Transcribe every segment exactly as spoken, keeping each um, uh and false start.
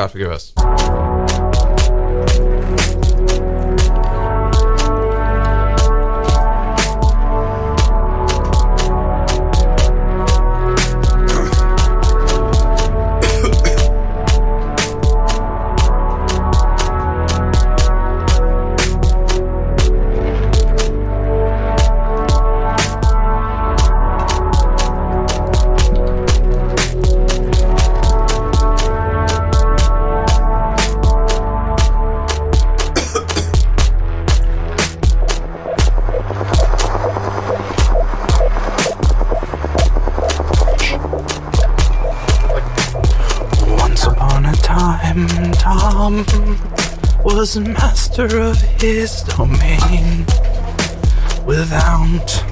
God forgive us. Tom was master of his domain without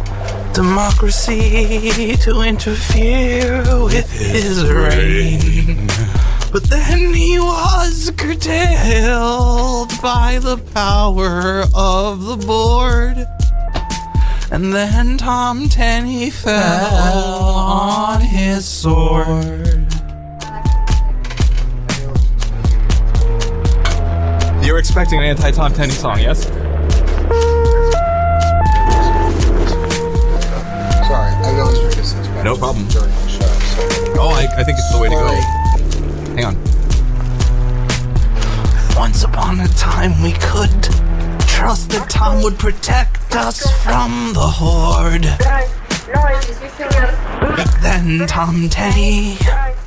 democracy to interfere with his reign. But then he was curtailed by the power of the board. And then Tom Tenney fell on his sword. You were expecting an anti-Tom Tenney song, yes? Sorry, I always drink this since No problem. during the show. So. Oh, I, I think it's the way to go. Hang on. Once upon a time we could trust that Tom would protect us from the horde. But then Tom Tenney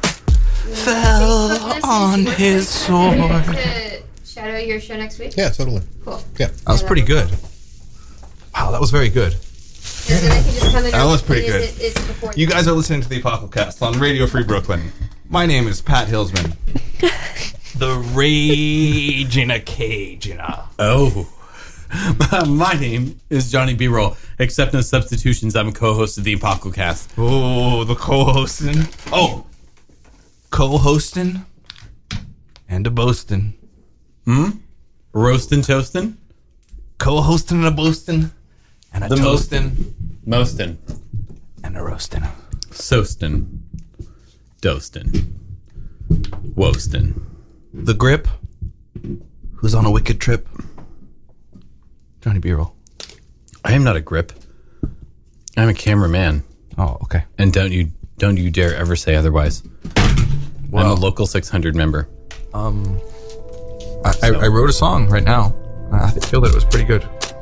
fell on his sword. Shadow your show next week? Yeah, totally. Cool. Yeah. That was pretty good. Wow, that was very good. That was pretty good. Is it, is it before You guys are listening to the Apocalypse on Radio Free Brooklyn. My name is Pat Hillsman. The Raging Cajun. Oh. My name is Johnny B-Roll. Except no substitutions, I'm a co-host of the Apocalypse. Oh, the co-hosting. Oh. Co-hosting and a boasting. Hmm? Roastin' toastin'? Co-hosting and a boasting and a The toasting Mostin'. and a roasting. Sostin'. Dostin'. Wostin'. The grip. Who's on a wicked trip? Johnny B-Roll. I am not a grip. I'm a cameraman. Oh, okay. And don't you don't you dare ever say otherwise. Well, I'm a local six hundred member. Um, I, I, I wrote a song right now. I feel that it was pretty good.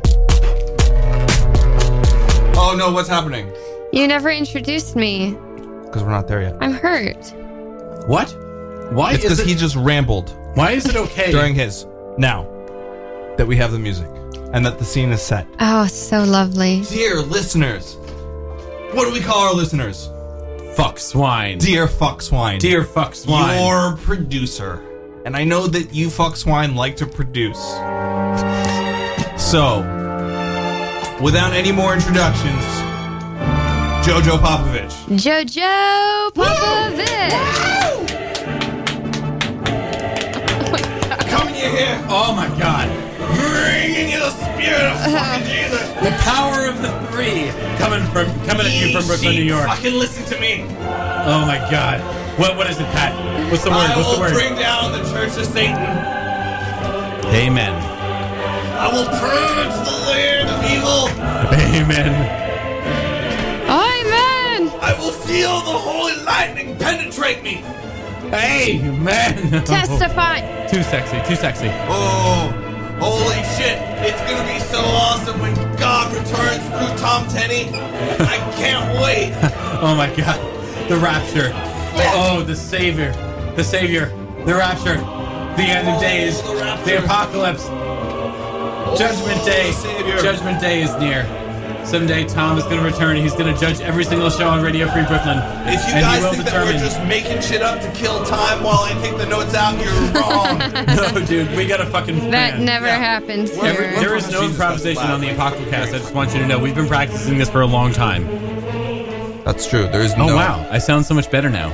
Oh no, what's happening? You never introduced me. Because we're not there yet. I'm hurt. What? Why It's is because it he just rambled Why is it okay? during his. Now that we have the music and that the scene is set. Oh, so lovely. Dear listeners, what do we call our listeners? fuck swine. Dear fuck swine. Dear fuck swine. Your producer. And I know that you fuck swine like to produce. So, without any more introductions, Jojo Popovich. Jojo Popovich. Coming you here. Oh my god. Bringing you the spirit of fucking Jesus. The power of the three coming from coming at you from Brooklyn, New York. Fucking listen to me. Oh my god. What what is it, Pat? What's the word? I What's will the word? bring down the Church of Satan. Amen. I will purge the land of evil. Amen. Amen. I will feel the holy lightning penetrate me. Hey, man. Testify. Too sexy, too sexy. Oh, holy shit. It's going to be so awesome when God returns through Tom Tenney. I can't wait. Oh my god. The rapture. Oh, the savior. The savior. The rapture. The end of days. the rapture. The apocalypse. Judgment Day. the Savior. Judgment Day is near. Someday Tom is going to return. He's going to judge every single show on Radio Free Brooklyn. If you and guys he will think determine. that we're just making shit up to kill time while I take the notes out, you're wrong. No, dude, we got a fucking That plan. never Yeah. happens We're- here. we're- There is no Jesus, improvisation that's on the loud. Apocalypse. I just want you to know we've been practicing this for a long time. That's true. There is Oh no... wow, I sound so much better now.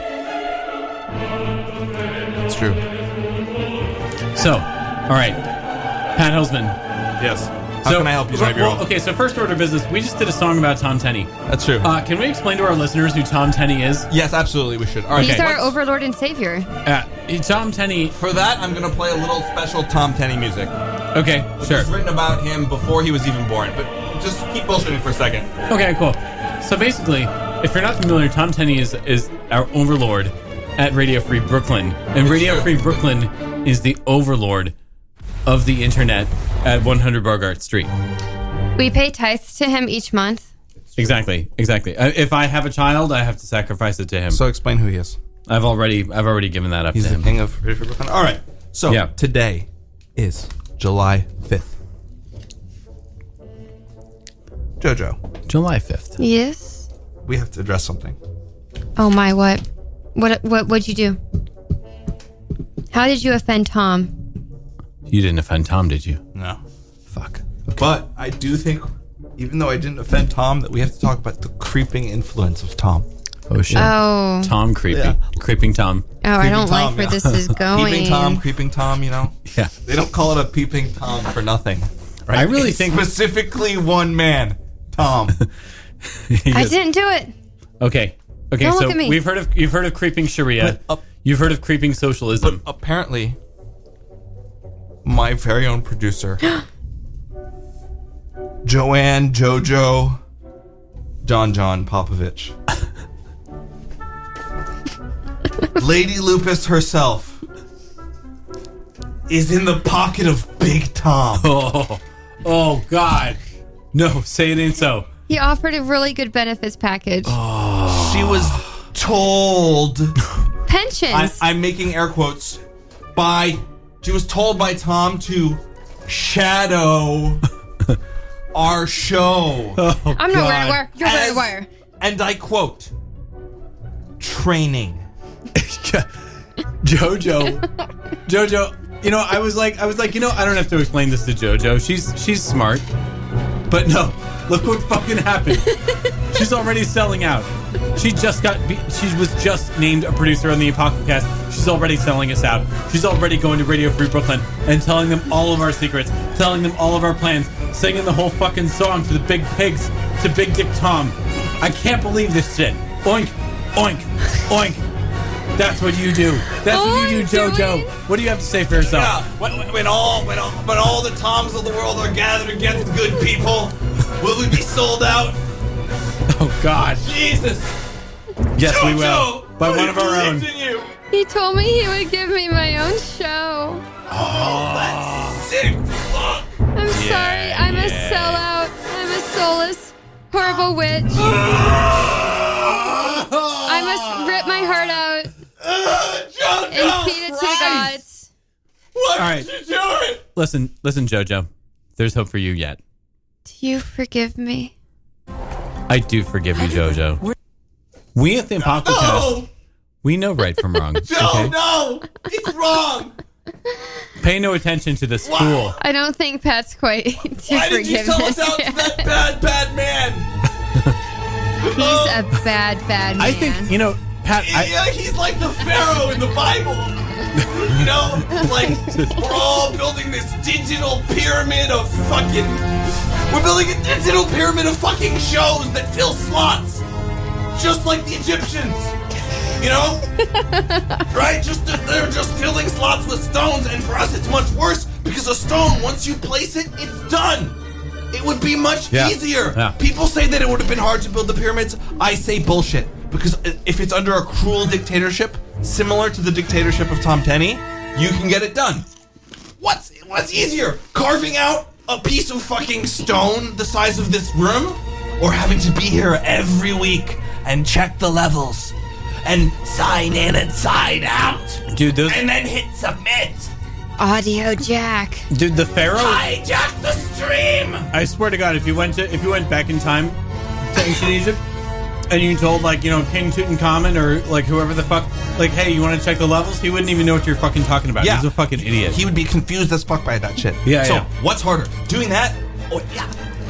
That's true. So, all right, Pat Hillsman. Yes. How so, can I help you, Johnny well, B-Roll? okay, so first order of business, we just did a song about Tom Tenney. That's true. Uh, can we explain to our listeners who Tom Tenney is? yes, absolutely, we should. All right. He's okay. our overlord and savior. Uh, Tom Tenney. For that, I'm going to play a little special Tom Tenney music. Okay, Which sure. was written about him before he was even born. But just keep bullshitting for a second. Okay, cool. So basically, if you're not familiar, Tom Tenney is is our overlord at Radio Free Brooklyn, and It's Radio true. Free Brooklyn is the overlord of the internet at one hundred Bogart Street. We pay tithes to him each month. Exactly, exactly. Uh, If I have a child, I have to sacrifice it to him. So explain who he is. I've already, I've already given that up He's to the him. king of Radio Free Brooklyn. All right. So Yeah. today is July fifth. Jojo, July fifth. Yes. we have to address something. Oh my, what? What what what'd you do? How did you offend Tom? You didn't offend Tom, did you? No. Fuck. But I do think, even though I didn't offend Tom, that we have to talk about the creeping influence of Tom. Oh shit. Oh. Tom creepy. Yeah. Creeping Tom. Oh, I Creeping don't like Tom, where yeah. this is going. Peeping Tom, creeping Tom, you know? Yeah. They don't call it a peeping Tom for nothing. Right? I really It's think- specifically one man, Tom. He I goes, didn't do it. Okay. Okay, Don't so look at me. we've heard of you've heard of creeping Sharia. But, uh, You've heard of creeping socialism. But apparently, my very own producer, Joanne Jojo John John Popovich, Lady Lupus herself, is in the pocket of Big Tom. Oh, oh God! No, say it ain't so. He offered a really good benefits package. She was told, Pensions. I, I'm making air quotes, by, she was told by Tom to shadow our show. Oh, I'm not wearing wire. You're wearing As- wire. And I quote, training. Jojo, Jojo. You know, I was like, I was like, you know, I don't have to explain this to Jojo. She's she's smart, but no. Look what fucking happened. She's already selling out. She just got. Be- she was just named a producer on the Apocalypse. She's already selling us out. She's already going to Radio Free Brooklyn and telling them all of our secrets, telling them all of our plans, singing the whole fucking song to the big pigs, to Big Dick Tom. I can't believe this shit. Oink, oink, oink. That's what you do. That's what you do, Oink, Jojo. oink. What do you have to say for yourself? Yeah, when, when all when all when all the Toms of the world are gathered against good people, will we be sold out? Oh God. Jesus! Yes, we will. Jojo, By I one of our own. believed in you. He told me he would give me my own show. Oh, that's sick. Fuck. I'm sorry. I'm a sellout. I'm a soulless, horrible witch. I must rip my heart out Jojo, and feed it to the gods. Why All did right. you do it? Listen, listen, Jojo. There's hope for you yet. Do you forgive me? I do forgive you, Jojo. We at the Apocalypse, No, we know right from wrong. Joe, Okay? no, it's wrong. Pay no attention to this fool. I don't think Pat's quite to Why did you sell us forgiveness. out to that bad, bad man? He's a bad, bad man. I think, you know, Pat, I, Yeah, he's like the Pharaoh in the Bible. You know, like we're all building this digital pyramid of fucking. We're building a digital pyramid of fucking shows that fill slots, just like the Egyptians. You know, right? Just they're just filling slots with stones, and for us, it's much worse because a stone, once you place it, it's done. It would be much Yeah. easier. Yeah. People say that it would have been hard to build the pyramids. I say bullshit. Because if it's under a cruel dictatorship, similar to the dictatorship of Tom Tenney, you can get it done. What's what's easier? Carving out a piece of fucking stone the size of this room? Or having to be here every week and check the levels and sign in and sign out dude, those, and then hit submit? Audio Jack. dude, the Pharaoh. Hijack the stream! I swear to God, if you went to, if you went back in time to ancient Egypt, and you told, like, you know, King Tutankhamun or like whoever the fuck, like, hey, you want to check the levels? He wouldn't even know what you're fucking talking about. Yeah. He's a fucking idiot. He would be confused as fuck by that shit. Yeah, So yeah. what's harder, doing that, or yeah,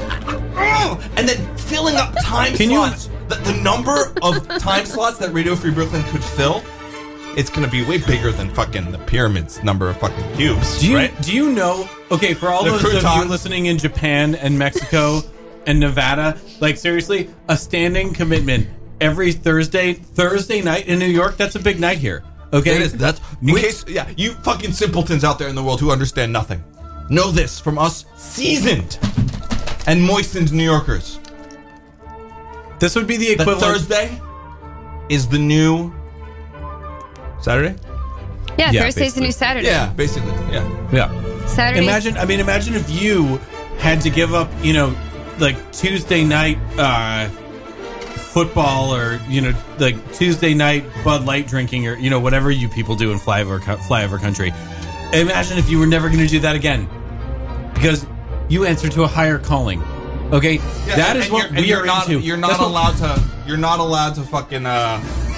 and then filling up time Can you- slots? The, the number of time slots that Radio Free Brooklyn could fill, it's gonna be way bigger than fucking the pyramids number of fucking cubes. Do you right? do you know? Okay, for all The those of you croutons. listening in Japan and Mexico and Nevada, like seriously, a standing commitment every Thursday, Thursday night in New York. That's a big night here. Okay, It is. That's in With- case. Yeah, you fucking simpletons out there in the world who understand nothing. Know this from us, seasoned and moistened New Yorkers. This would be the That equivalent. Thursday is the new Saturday. Yeah, Yeah, Thursday's the new basically. Saturday. Yeah, basically. Yeah. Yeah. Saturday. Imagine, I mean, imagine if you had to give up, you know, like Tuesday night uh, football, or you know, like Tuesday night Bud Light drinking, or you know, whatever you people do in flyover co- flyover country. Imagine if you were never going to do that again, because you answer to a higher calling. Okay, Yeah, that and- is and what you're- and we you're are not, into. You're not That's what- allowed to. You're not allowed to fucking. Uh,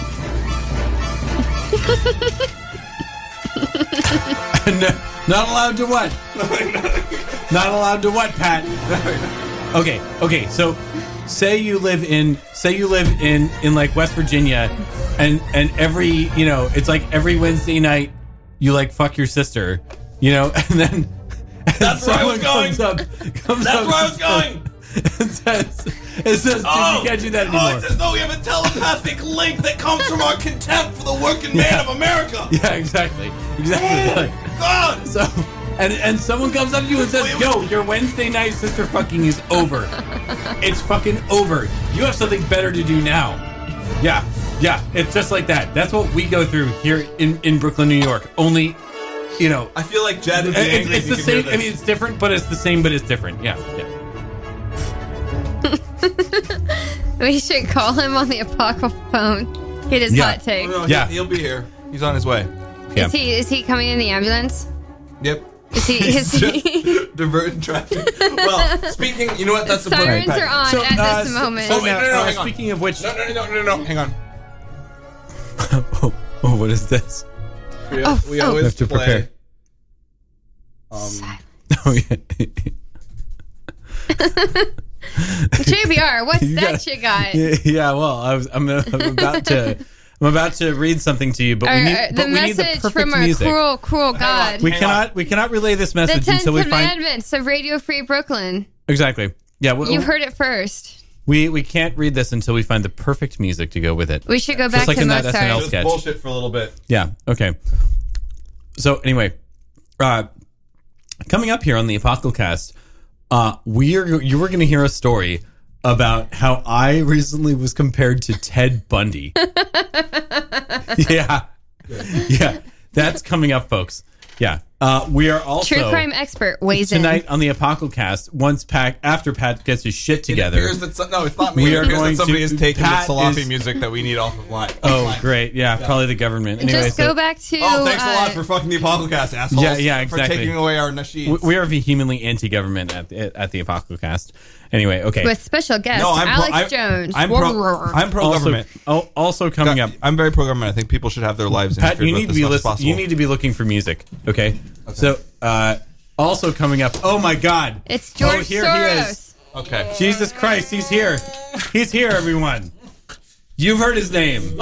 No, not allowed to what? Not allowed to what, Pat? Okay, okay. So, say you live in, say you live in in like West Virginia, and and every you know, it's like every Wednesday night you like fuck your sister, you know, and then That's where I was someone going. Comes up, comes That's up where I was going. And says, it says, dude, Oh, you can't do that oh, anymore. it's as though we have a telepathic link that comes from our contempt for the working man Yeah. of America. Yeah, exactly, exactly. God. So, and and someone comes up to you and says, "Yo, your Wednesday night sister fucking is over. It's fucking over. You have something better to do now." Yeah, yeah. It's just like that. That's what we go through here in, in Brooklyn, New York. Only, you know, I feel like Jed would be it's, angry it's if the he could hear same. I mean, this. it's different, but it's the same, but it's different. Yeah, yeah. We should call him on the Apocryphal phone. Get his Yeah. hot take. No, Yeah. he, he'll be here. He's on his way. Yeah. Is he is he coming in the ambulance? Yep. Is he is he Diverting traffic. Well, speaking, you know what? That's the Sirens perfect. are on So, at uh, this so- moment. so, Oh, wait, no, no, no, uh, hang on. speaking of which, No, no, no, no, no, no. Hang on. oh, oh, what is this? We, Oh, we oh. always Have to play. prepare. Um, Oh yeah. J B R, what's You that gotta- you got? Yeah, yeah, well, I was, I'm, I'm about to, I'm about to read something to you, but we Or, need, uh, but the we need the message perfect from our music. cruel, cruel God. we Hang cannot, we cannot relay this The message Ten until we find Commandments of Radio Free Brooklyn. exactly. Yeah, we, You heard it first. we we can't read this until we find the perfect music to go with it. We should go back Just like to in that Mozart. S N L Just sketch. bullshit for a little bit. Yeah. Okay. So anyway, uh, coming up here on the Apocalypse, uh, we are you were going to hear a story about how I recently was compared to Ted Bundy. yeah, yeah, that's coming up, folks. Yeah, uh, we are also True crime expert weighs tonight on the Apocalypse. Once Pat, after Pat gets his shit It together. appears that some, no, it's not me. We It are appears going that somebody to- is taking Pat the Salafi is- music that we need off of line. Oh, great! Yeah, probably the government. in. Anyway, Just so go back to. Oh, thanks a lot uh, for fucking the Apocalypse, assholes. Yeah, yeah, exactly. For taking away our nasheeds. we, we are vehemently anti-government at the, at the Apocalypse. Anyway, okay. with special guest no, I'm Alex pro, I, Jones. I'm pro, I'm pro also, government. al- also coming up, I'm very pro government. I think people should have their lives Pat. interfered You with need to as be much as listening. possible. You need to be looking for music. Okay. So, uh, also coming up. Oh my God! It's George oh, here Soros. he is. Okay. Jesus Christ, he's here. He's here, everyone. You've heard his name.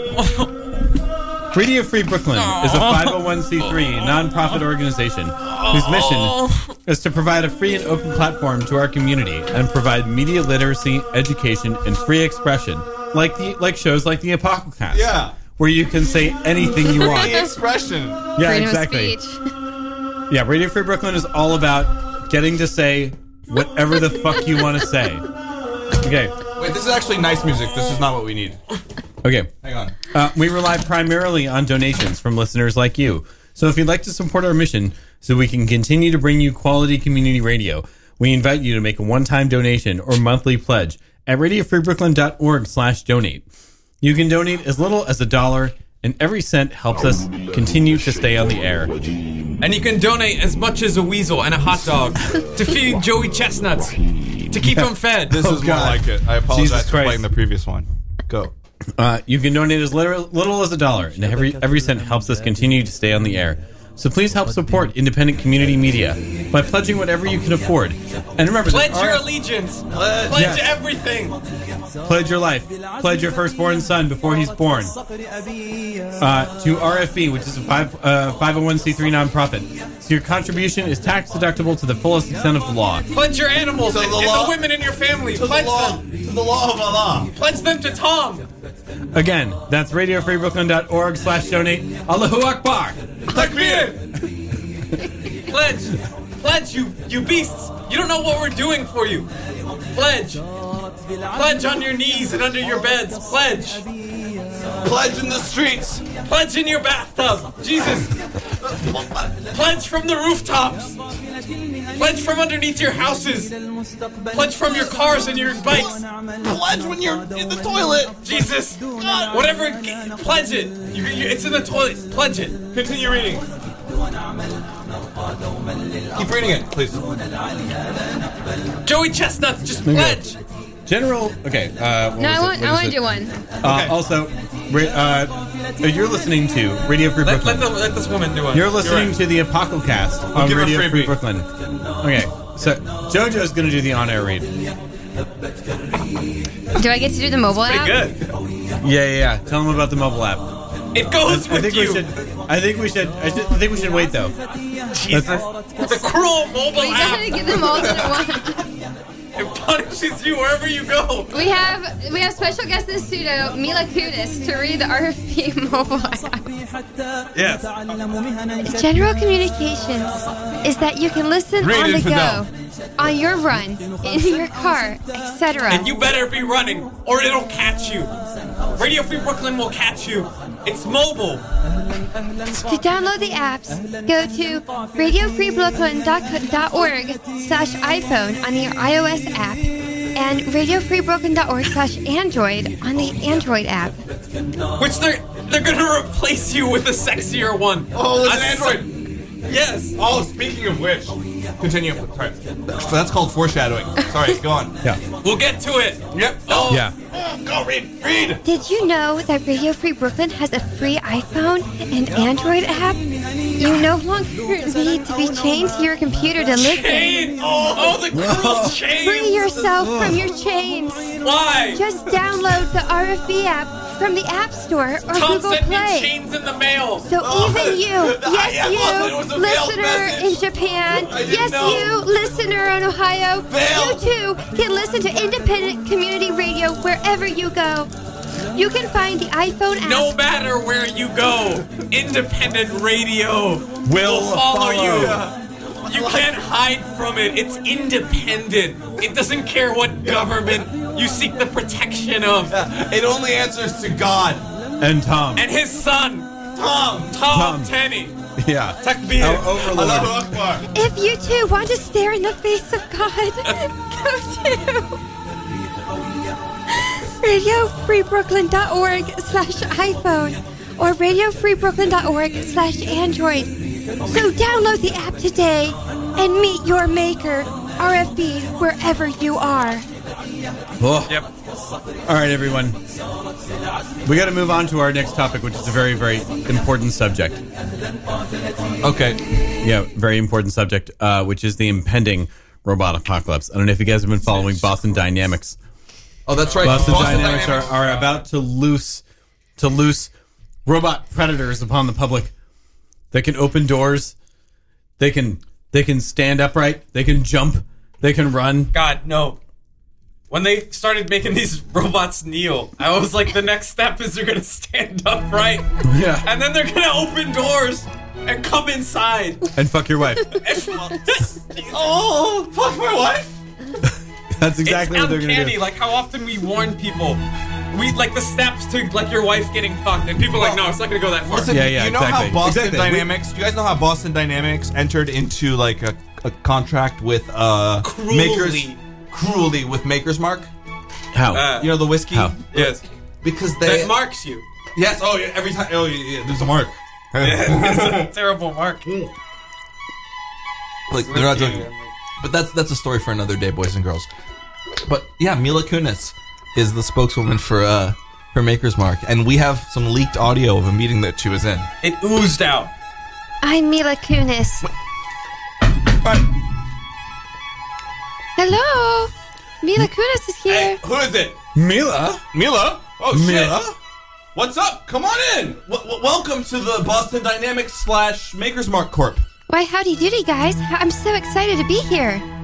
Radio Free Brooklyn is a five oh one c three nonprofit organization whose mission is to provide a free and open platform to our community and provide media literacy, education, and free expression, like the like shows like the Apocalypse. Yeah. Where you can say anything you want. The expression. Yeah, Freedom exactly. of speech. Yeah, Radio Free Brooklyn is all about getting to say whatever the fuck you want to say. Okay. Wait, this is actually nice music. This is not what we need. Okay. Hang on. Uh, we rely primarily on donations from listeners like you. So if you'd like to support our mission so we can continue to bring you quality community radio, we invite you to make a one-time donation or monthly pledge at radio free brooklyn dot org slash donate. You can donate as little as a dollar, and every cent helps us continue to stay on the air. And you can donate as much as a weasel and a hot dog to feed Joey Chestnuts, to keep him fed. This Oh, is more God. like it. I apologize Jesus for Christ. playing the previous one. Go. Uh, you can donate as little, little as a dollar, and every every cent helps us continue to stay on the air. So please help support independent community media by pledging whatever you can afford. And remember, Pledge that your our- allegiance. Pledge Yes. everything. Pledge your life. Pledge your firstborn son before he's born. Uh, to R F B, which is a five, uh, five oh one c three nonprofit. So your contribution is tax deductible to the fullest extent of the law. Pledge your animals To and, the and law. the women in your family. To the Pledge law. them. To the law of Allah. Pledge them to Tom. Again, that's radio free brooklyn dot org slash donate. Allahu Akbar. Takbir! Pledge! Pledge, you, you beasts! You don't know what we're doing for you! Pledge! Pledge on your knees and under your beds! Pledge! Pledge in the streets. Pledge in your bathtub! Jesus! Pledge from the rooftops! Pledge from underneath your houses! Pledge from your cars and your bikes! Pledge when you're in the toilet. Jesus! Whatever, g- pledge it! You, you, it's in the toilet, pledge it! Continue reading. Keep reading it, please. Joey Chestnuts, just pledge! General. Okay. Uh, what No, was I it? want. What I is want to it? do one. Uh, also, ra- uh, you're listening to Radio Free Let, Brooklyn. let, the, let this woman do it. You're listening right. to the Apocalcast on give her a Radio Free freebie. Brooklyn. Okay, so JoJo's going to do the on-air read. Do I get to do the mobile Pretty app? good. Yeah, yeah, yeah. Tell them about the mobile app. It goes I with think you. we should. I think we should. I, should, I think we should wait though. Jesus. The cruel mobile We gotta app. get them all at once. It punishes you wherever you go. We have we have special guest in the studio, Mila Kunis, to read the R F P mobile app. Yes. General communications is that you can listen Read on the infidel. go, on your run, in your car, et cetera. And you better be running, or it'll catch you. Radio Free Brooklyn will catch you. It's mobile. To download the apps, go to radio free brooklyn dot org slash iPhone on the iOS app and radio free brooklyn dot org slash Android on the Android app. Which they're they're gonna replace you with a sexier one. Oh, it's A an se- Android. Yes. Oh, speaking of which, continue. Sorry. So that's called foreshadowing. Sorry, go on. Yeah. We'll get to it. Yep. Oh, Yeah. Oh, go read. Read. Did you know that Radio Free Brooklyn has a free iPhone and Android app? You no longer need to be chained to your computer to listen. Chain. Oh, oh, the cruel chain. Free yourself from your chains. Why? Just download the R F B app from the App Store or Tom Google sent me Play. chains in the mail. So even you, I yes thought it was you, a veiled listener message. in Japan, I didn't yes know. you, listener in Ohio, Veiled. you too can listen to independent community radio wherever you go. You can find the iPhone app. No matter where you go, independent radio will follow, you. You can't hide from it. It's independent. It doesn't care what government you seek the protection of. It only answers to God. And Tom. And his son, Tom. Tom, Tom. Tenny. Yeah. Takbir. Our overlord. Allahu Akbar. If you too want to stare in the face of God, go to radio free brooklyn dot org slash iPhone or radio free brooklyn dot org slash Android. So download the app today and meet your maker, R F B, wherever you are. Oh. Yep. All right, everyone. We got to move on to our next topic, which is a very, very important subject. Okay. Yeah, very important subject, uh, which is the impending robot apocalypse. I don't know if you guys have been following Boston Dynamics. Oh, that's right. Boston, Boston Dynamics, Dynamics. Are, are about to loose to loose robot predators upon the public. They can open doors. They can they can stand upright. They can jump. They can run. God, no. When they started making these robots kneel, I was like, the next step is they're gonna stand upright, Yeah. and then they're gonna open doors and come inside. And fuck your wife. Oh, fuck my wife. That's exactly it's what they're going to uncanny, do. like how often we warn people. We like the steps to like your wife getting fucked, and people are like, no, it's not gonna go that far. Listen, Yeah, yeah, you know exactly. how Boston Exactly. Dynamics? Do you guys know how Boston Dynamics entered into like a, a contract with uh Cruelly. Makers cruelly with Maker's Mark? How? Uh, You know the whiskey? How? yes, Because they that marks you. Yes, oh yeah, every time oh yeah, yeah, there's a mark. It's a terrible mark. Like they're not joking. But that's that's a story for another day, boys and girls. But yeah, Mila Kunis is the spokeswoman for uh for Maker's Mark, and we have some leaked audio of a meeting that she was in. It oozed out. I'm Mila Kunis. Hello, Mila Kunis is Hey, here. who is it? Mila? Mila? Oh, Mila? shit. What's up? Come on in. W- w- welcome to the Boston Dynamics slash Maker's Mark Corp. Why, howdy doody, guys. I'm so excited to be here.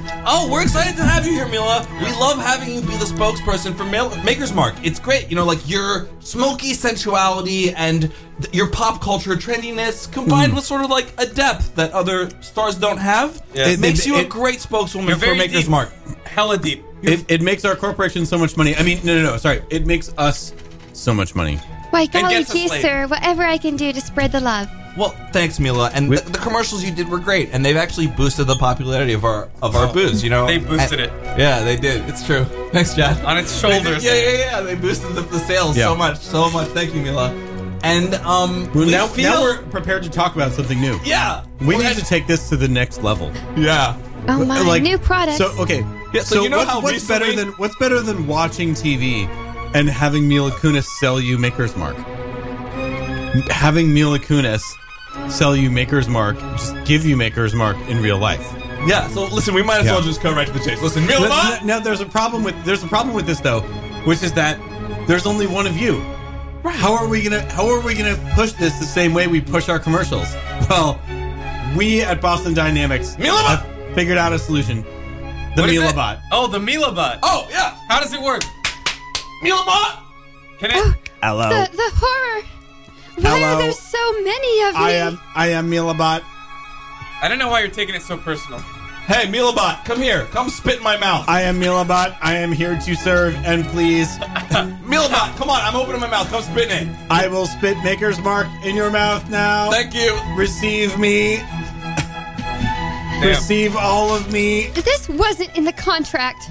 Oh, we're excited to have you here, Mila. We love having you be the spokesperson for Mil- Maker's Mark. It's great. You know, like your smoky sensuality and th- your pop culture trendiness combined Mm. with sort of like a depth that other stars don't have. Yeah. It, It- makes it- you a it- great spokeswoman You're for very Maker's deep. Mark. Hella deep. It, it makes our corporation so much money. I mean, no, no, no. Sorry. It makes us so much money. Why, golly gets us gee, laid. sir, whatever I can do to spread the love. Well, thanks, Mila. And We- the, the commercials you did were great, and they've actually boosted the popularity of our of our booze. You know, They boosted And- it. Yeah, they did. It's true. Thanks, Chad. On its They did- shoulders. Yeah, yeah, yeah. They boosted the, the sales Yeah. so much, so much. Thank you, Mila. And um, Well, we now, feel, now we're prepared to talk about something new. yeah, We We're need at- to take this to the next level. yeah. Oh my, Like, new products. So okay. Yeah, so you know what's, how what's recently- better than what's better than watching T V and having Mila Kunis sell you Maker's Mark? Having Mila Kunis sell you Maker's Mark, just give you Maker's Mark in real life. Yeah, so listen, we might as Yeah. well just cut right to the chase. Listen, Mila, Now, now there's a problem with there's a problem with this though, which is that there's only one of you. How are we gonna How are we gonna push this the same way we push our commercials? Well, we at Boston Dynamics Mila have figured out a solution. The What is Mila it? Bot. Oh, the Mila bot. oh yeah, How does it work? Mila bot. Can it? Hello. the, the horror. Why Hello. are there so many of me? I am I am Mila Bot. I don't know why you're taking it so personal. Hey, Mila bot, come here, come spit in my mouth. I am Mila Bot. I am here to serve and please. Mila bot, come on, I'm opening my mouth, come spit in it. I will spit Maker's Mark in your mouth now. Thank you. Receive me. Damn. Receive all of me. This wasn't in the contract.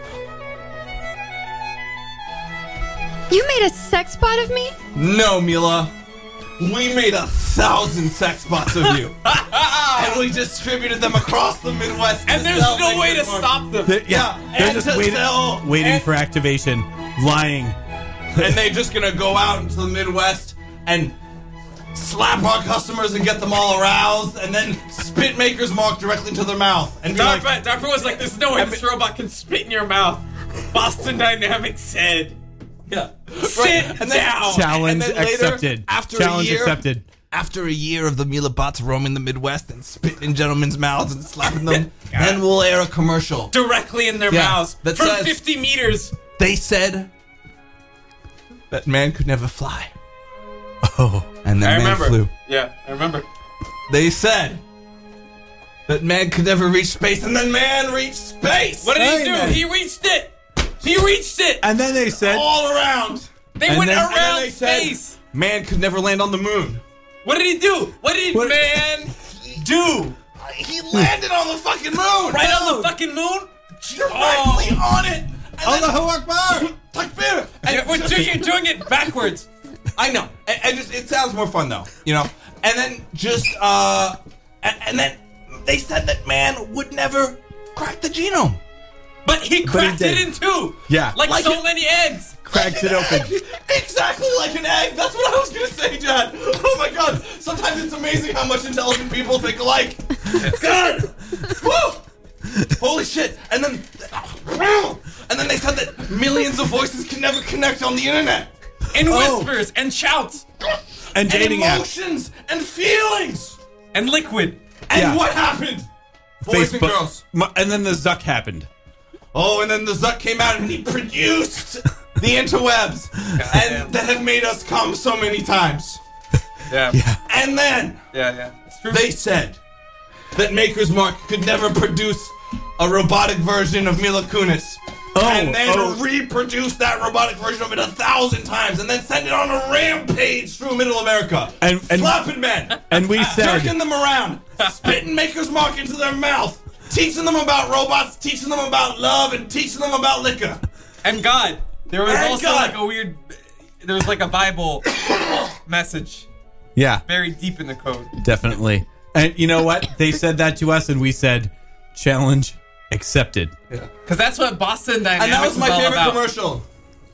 You made a sex bot of me? No, Mila. We made a thousand sex bots of you. And we distributed them across the Midwest. And to there's sell no way to Maker's Mark. stop them. They're- Yeah, yeah, they're and just to waiting, sell- waiting and- for activation, lying. And they're just gonna go out into the Midwest and slap our customers and get them all aroused, and then spit Maker's Mark directly into their mouth. And be Dark, like, Dark was like, there's no way this robot can spit in your mouth. Boston Dynamics said, yeah. sit And then- down. Challenge and then later, accepted. after a Challenge year- accepted. After a year of the Mila bots roaming the Midwest and spitting in gentlemen's mouths and slapping them, then we'll air a commercial. Directly in their Yeah, mouths. that From says- fifty meters. They said that man could never fly. Oh, And then I man remember. flew. Yeah, I remember. They said that man could never reach space, and then man reached space. What did Hey, he do? man. He reached it. He reached it. and then they said, All around. They and went then- and And then around they said space. man could never land on the moon. What did he do? What did What- man do? He landed on the fucking moon. Right on the fucking moon? Directly on it. And then- Allahu Akbar. Takbir. And Yeah, we're just- doing, you're doing it backwards. I know, and, and just, it sounds more fun though, you know. And then just, uh, and, and then they said that man would never crack the genome. But he cracked did. it in two. Yeah. Like, Like so it- many eggs. Cracked it open. Exactly like an egg. That's what I was gonna say, Chad. Oh my God! Sometimes it's amazing how much intelligent people think alike. God, woo! Holy shit! And then, and then they said that millions of voices can never connect on the internet. And Oh. whispers and shouts And And dating apps. emotions and feelings. and liquid. And Yeah. what happened? Boys and girls. Mu- And then the Zuck happened. Oh, and then the Zuck came out and he produced the interwebs, and that have made us come so many times. Yeah. Yeah. And then Yeah, yeah. It's true. they said that Maker's Mark could never produce a robotic version of Mila Kunis. Oh, and then oh. reproduce that robotic version of it a thousand times, and then send it on a rampage through Middle America, And- and- slapping men, And we said, jerking them around, spitting Maker's Mark into their mouth, teaching them about robots, teaching them about love, and teaching them about liquor. And God. There was And also God. like a weird. There was like a Bible message yeah, buried deep in the code. definitely. And you know what? They said that to us, and we said, challenge accepted. Because that's what Boston Dynamics And that was is my all favorite about. commercial.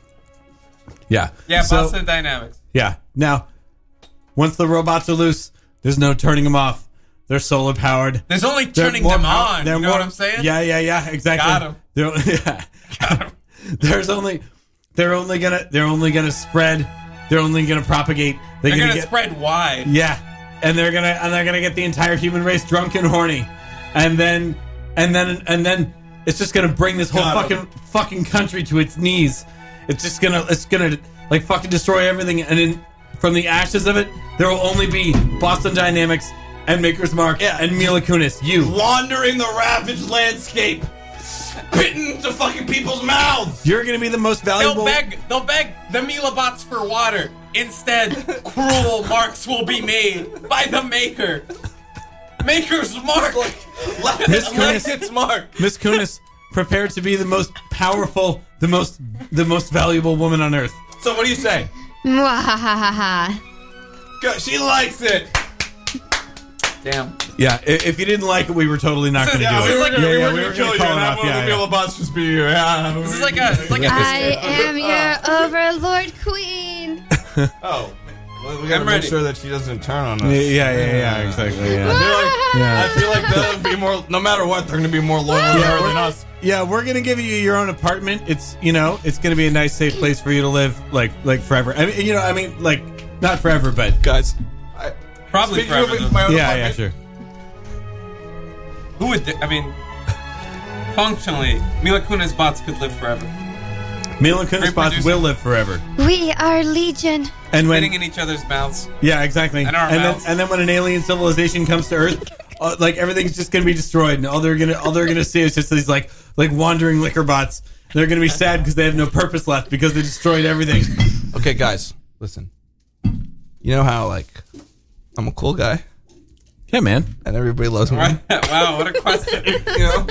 Yeah. Yeah, So- Boston Dynamics. Yeah. Now, once the robots are loose, there's no turning them off. They're solar powered. There's only They're turning more them pow- on. they're You know more- what I'm saying? Yeah, yeah, yeah. Exactly. Got 'em. They're, yeah. There's only. They're only gonna. They're only gonna spread. They're only gonna propagate. They're, They're gonna, get, spread wide. Yeah, and they're gonna and they're gonna get the entire human race drunk and horny, and then and then and then it's just gonna bring this whole Got fucking him. fucking country to its knees. It's just gonna it's gonna like fucking destroy everything, and in from the ashes of it, there will only be Boston Dynamics and Maker's Mark Yeah. and Mila Kunis. You, Wandering the ravaged landscape, spitting to fucking people's mouths. you're gonna be the most They'll valuable. beg, they'll beg the Milabots for water. Instead, cruel marks will be made by the Maker. Maker's Mark. Miss Like Kunis, its mark. Miss Kunis, prepare to be the most powerful, the most the most valuable woman on earth. So what do you say? Mwahahaha. Go- She likes it. Damn. Yeah, i- if you didn't like it, we were totally not going to Yeah, do we it. were gonna- yeah, we yeah, were we gonna were Kill going you to call and it have off. one Yeah, of the yeah. Milabots just be you. Yeah. This is like a, it's like a I history. am your overlord queen. Oh, well, we gotta I'm make ready. sure that she doesn't turn on us. Yeah, yeah, yeah, yeah, exactly. Yeah. I feel like, Yeah. I feel like they'll be more. No matter what, they're gonna be more loyal to Yeah, her we're- than us. Yeah, we're gonna give you your own apartment. It's you know, it's gonna be a nice, safe place for you to live, like like forever. I mean, you know, I mean, like not forever, but Guys, I, Probably speaking of forever. though. my own yeah, yeah, apartment, sure. Who would? th- I mean, functionally, Mila Kunis bots could live forever, Mila Kunis bots Reproducing. will live forever, We are legion. and when spitting in each other's mouths. yeah, exactly, And our and then mouths. and then when an alien civilization comes to Earth, uh, like everything's just gonna be destroyed, and all they're gonna all they're gonna see is just these like like wandering liquor bots. They're gonna be sad because they have no purpose left because they destroyed everything. Okay, guys, listen. You know how like I'm a cool guy Yeah, man. and everybody loves me. Right? Wow, what a question. You know.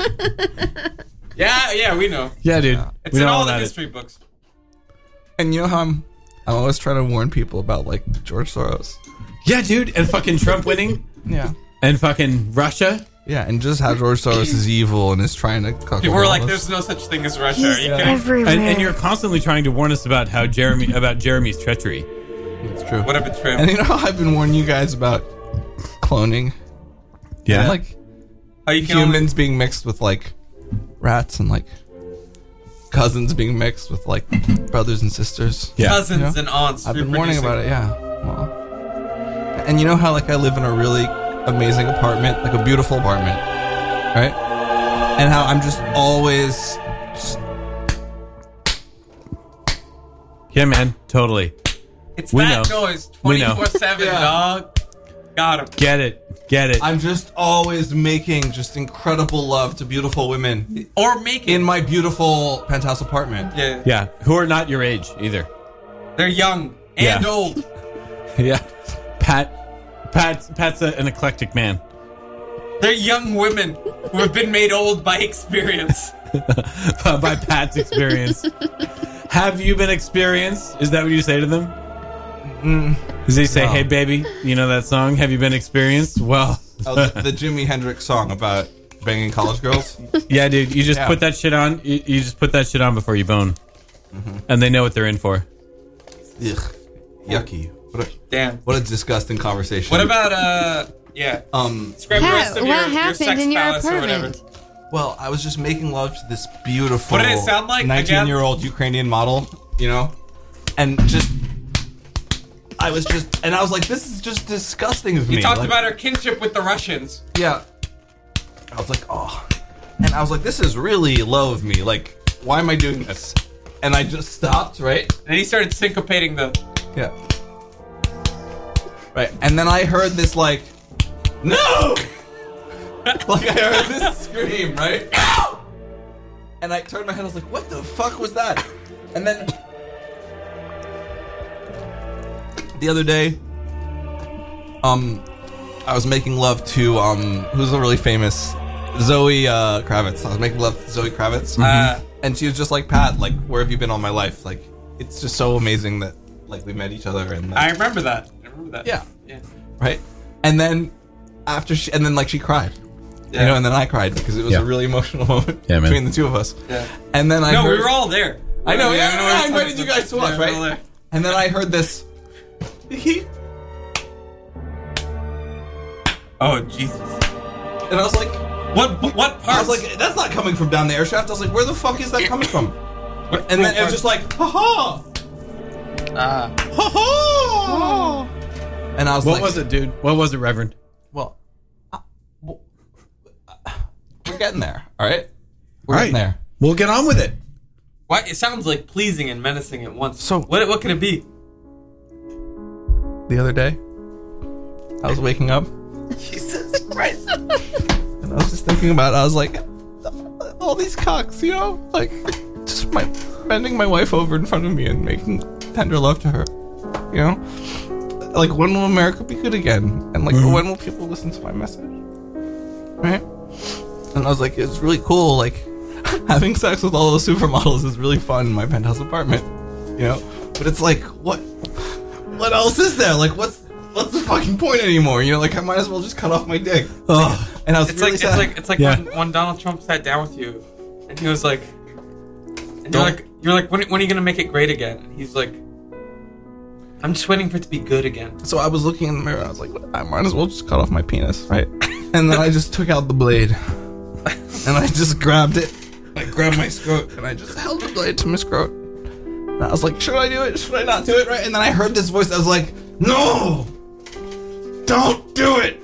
Yeah, yeah, we know. Yeah, dude. It's we in know all the about it. history books. And you know how I'm. I'm always trying to warn people about like George Soros. Yeah, dude, and fucking Trump winning, Yeah. and fucking Russia. Yeah, and just how George Soros is evil and is trying to. cuckold People were all like, of "There's us. no such thing as Russia." Are He's you kidding? everywhere. And, and you're constantly trying to warn us about how Jeremy about Jeremy's treachery. It's true. What a betrayal. And you know how I've been warning you guys about cloning? Yeah, And, like How you can only- humans being mixed with like rats and like cousins being mixed with like brothers and sisters. yeah. cousins Yeah. and aunts. I've been warning reproducing. about it, yeah. Well, and you know how like I live in a really amazing apartment, like a beautiful apartment, right? And how I'm just always just Yeah, man, totally. It's We that know. noise We know. twenty-four seven, Yeah. dog. Got him. Get it, get it. I'm just always making just incredible love to beautiful women Or make it. in my beautiful penthouse apartment. yeah. yeah, who are not your age either. They're young and Yeah. old. Yeah, Pat, Pat, Pat's a, an eclectic man. They're young women who have been made old by experience. By Pat's experience. Have you been experienced? Is that what you say to them? Does he say, No. "Hey, baby, you know that song? Have you been experienced?" Well, Oh, the, the Jimi Hendrix song about banging college girls. yeah, dude. You just Yeah. put that shit on. You, you just put that shit on before you bone, and they know what they're in for. Ugh, yucky. What a, Damn. what a disgusting conversation. What about uh? Yeah. um? Describe the How- rest of what your, your happened sex in your palace or whatever. apartment? Well, I was just making love to this beautiful. What did it sound like, again? nineteen-year-old Ukrainian model, you know, and just. I was just, and I was like, "This is just disgusting of me." You talked Like, about her kinship with the Russians. yeah. I was like, "Oh," and I was like, "This is really low of me. Like, why am I doing this?" And I just stopped, right? And he started syncopating the. Yeah. Right, and then I heard this like, "No!" Like I heard this scream, right? No! And I turned my head. I was like, "What the fuck was that?" And then the other day, um, I was making love to um, who's a really famous Zoe uh, Kravitz. I was making love to Zoe Kravitz, Uh, and she was just like, "Pat, like, where have you been all my life? Like, it's just so amazing that like we met each other and like, I remember that. I remember that. yeah, Yeah. right." And then after she, and then like she cried. Yeah. You know, and then I cried because it was Yeah. a really emotional moment Yeah, man. between the two of us. Yeah. And then I No, heard, we were all there. I know, We- yeah, we yeah, were I all- invited you guys to watch, Yeah, we were all right? there. And then I heard this. Oh Jesus! And I was like, What? What I parts? was like, that's not coming from down the air shaft. I was like, where the fuck is that coming from? And then it was just like, ha ha, Ah. ha ha. And I was What like, was it, dude? What was it, Reverend? Well, uh, well, uh, we're getting there. All right, we're All getting right. there. We'll get on with it. Why? It sounds like pleasing and menacing at once. So- what? What could it be? The other day, I was waking up Jesus Christ! and I was just thinking about it. I was like, all these cocks, you know, like just my bending my wife over in front of me and making tender love to her, you know, like when will America be good again? And like Mm-hmm. when will people listen to my message, right? And I was like, it's really cool, like having sex with all those supermodels is really fun in my penthouse apartment, you know. But it's like, what, what else is there? Like, what's what's the fucking point anymore? You know, like I might as well just cut off my dick. Oh, And I was It's really like sad. it's like it's like Yeah. when, when Donald Trump sat down with you, and he was like, and you're Don't- like, you're like, when, when are you gonna make it great again? And he's like, I'm just waiting for it to be good again. So I was looking in the mirror. I was like, I might as well just cut off my penis, right? And then I just took out the blade, and I just grabbed it. I grabbed my scrot, and I just held the blade to my scrot. And I was like, should I do it? Should I not do it? Right? And then I heard this voice that was like, no, don't do it.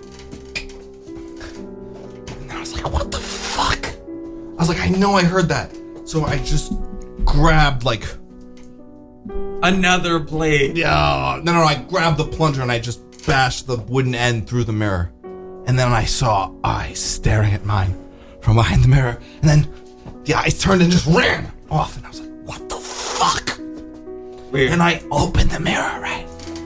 And then I was like, what the fuck? I was like, I know I heard that. So I just grabbed like. Another blade. Yeah, no, no, I grabbed the plunger and I just bashed the wooden end through the mirror. And then I saw eyes staring at mine from behind the mirror. And then the eyes turned and just ran off. And I was like, what the fuck? Weird. And I opened the mirror, right?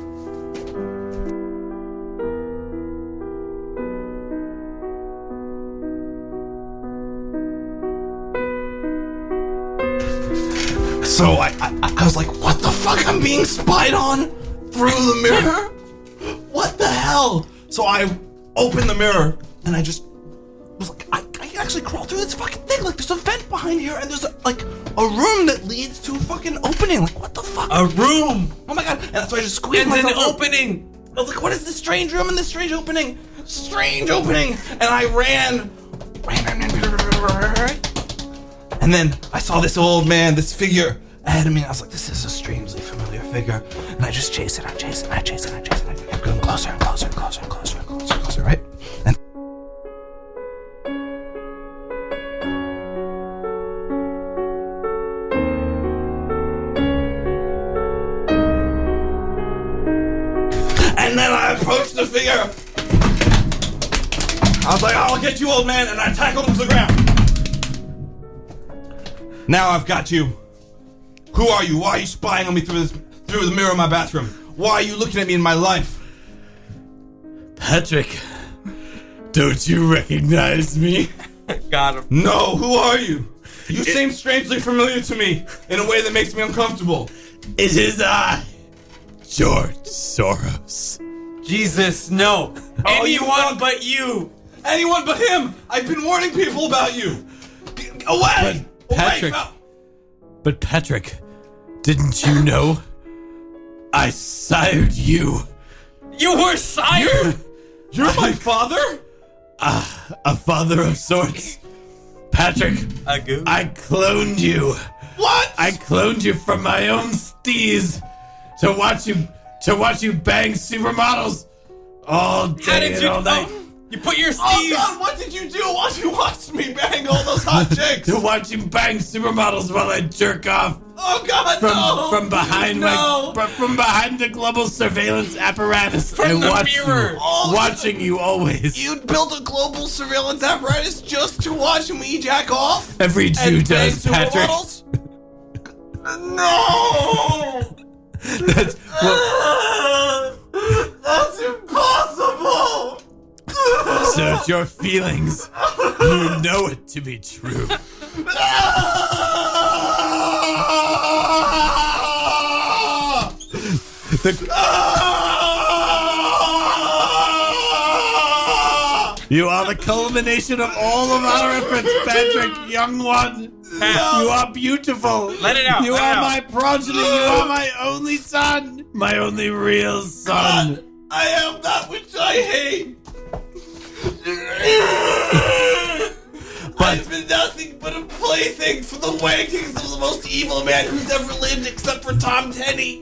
So I, I, I was like, what the fuck? I'm being spied on through the mirror? What the hell? So I opened the mirror and I just was like, I, I can actually crawl through this fucking thing. Like, there's a vent behind here and there's a, like a room that leads to a fucking opening. Like, what the fuck? A room. Oh my god. And that's why I just squeezed And an myself out. opening. I was like, what is this strange room and this strange opening? Strange opening. And I ran. Ran, ran, ran, ran, ran, ran. And then I saw this old man, this figure ahead of me. And I was like, this is a strangely familiar figure. And I just chased it, I chased it, I chased it, I chased it. I kept going closer and closer and closer and closer and closer and closer, right? And And then I approached the figure. I was like, I'll get you, old man. And I tackled him to the ground. Now I've got you. Who are you? Why are you spying on me through this, through the mirror of my bathroom? Why are you looking at me in my life? Patrick, don't you recognize me? Got him. No, who are you? You seem strangely familiar to me in a way that makes me uncomfortable. It is I, George Soros. Jesus, no. Oh, you Anyone fuck- but you. Anyone but him. I've been warning people about you. G- Away! But Patrick- Away! But Patrick, didn't you know? I sired you. You were sired. You're my father? A father of sorts. Patrick, A goose. I cloned you. What? I cloned you from my own steez to watch you to watch you bang supermodels all How day did and you? all night. Oh, you put your Oh steez. God, what did you do while you watched me bang all those hot chicks? To watch you bang supermodels while I jerk off Oh God, from no! from behind No. my from behind the global surveillance apparatus. From I the watch mirror. you, Oh, watching you always. You built a global surveillance apparatus just to watch me jack off? Every Jew And bang does, Patrick. supermodels? No! That's what, That's impossible! search your feelings. You know it to be true. The, you are the culmination of all of our efforts, Patrick, young one. Pat, You are beautiful. Let it out, You let it are out. my progeny. You are my only son. My only real son. I am that which I hate. I've been nothing but a plaything for the wankings of the most evil man who's ever lived, except for Tom Tenney.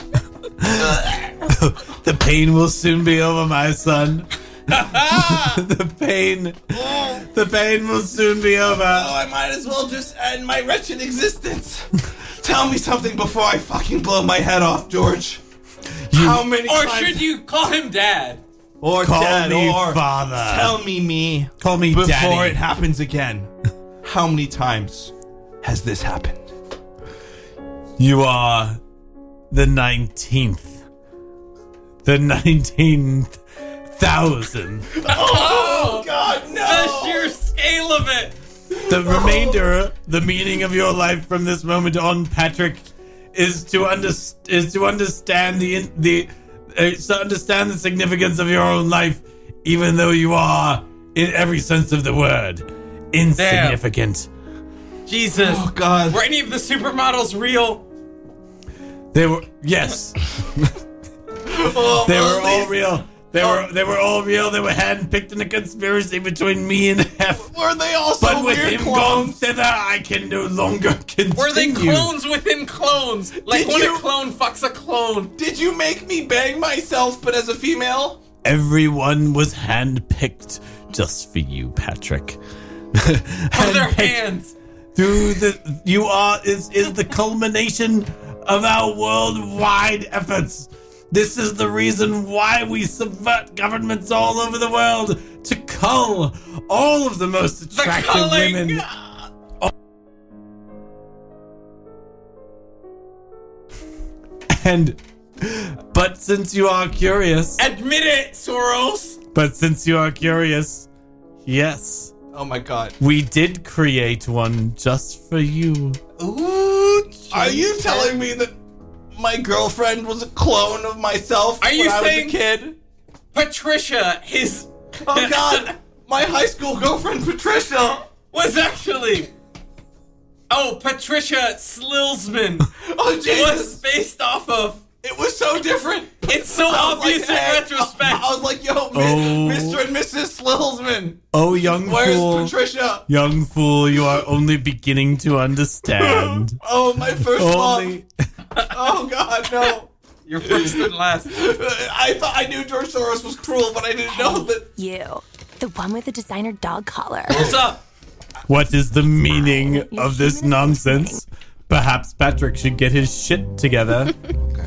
The pain will soon be over, my son. The pain. The pain will soon be over. Oh, I might as well just end my wretched existence. Tell me something before I fucking blow my head off, George. How many Or times... should you call him Dad? Or Call Dad, me or father. tell me me. Call me before daddy. it happens again. How many times has this happened? You are the nineteenth. The nineteenth thousand. Oh, God, no! The sheer scale of it. The remainder, the meaning of your life from this moment on, Patrick, is to under, is to understand the the uh, to understand the significance of your own life, even though you are, in every sense of the word, insignificant. Jesus. Oh, God. Were any of the supermodels real? They were yes. Oh, They were at all least- real. They were they were all real. They were handpicked in a conspiracy between me and Hef. Were they also But with weird him clones? gone thither, I can no longer continue. Were they clones within clones? Like Did when you- a clone fucks a clone. Did you make me bang myself, but as a female? Everyone was handpicked just for you, Patrick. From their Handpicked hands. through the you are is is the culmination of our worldwide efforts. This is the reason why we subvert governments all over the world to cull all of the most attractive culling. women. And but since you are curious, Admit it, Soros. but since you are curious, yes, Oh my God. we did create one just for you. Ooh, are you telling me that my girlfriend was a clone of myself Are you when I was saying- a kid? Patricia, his Oh God, my high school girlfriend Patricia. was actually. Oh, Patricia Slilsman Oh was Jesus, based off of. it was so different. It's so I was obvious like, in hey, retrospect. I, I was like, yo, mi- Oh. Mister and Missus Slilsman, Oh, young where's fool. Patricia? Young fool, you are only beginning to understand. Oh, my first only. love. Oh God, no. You're first and last. I thought I knew George Soros was cruel, but I didn't know that. You, the one with the designer dog collar. What's up? What is the meaning of this nonsense? Perhaps Patrick should get his shit together.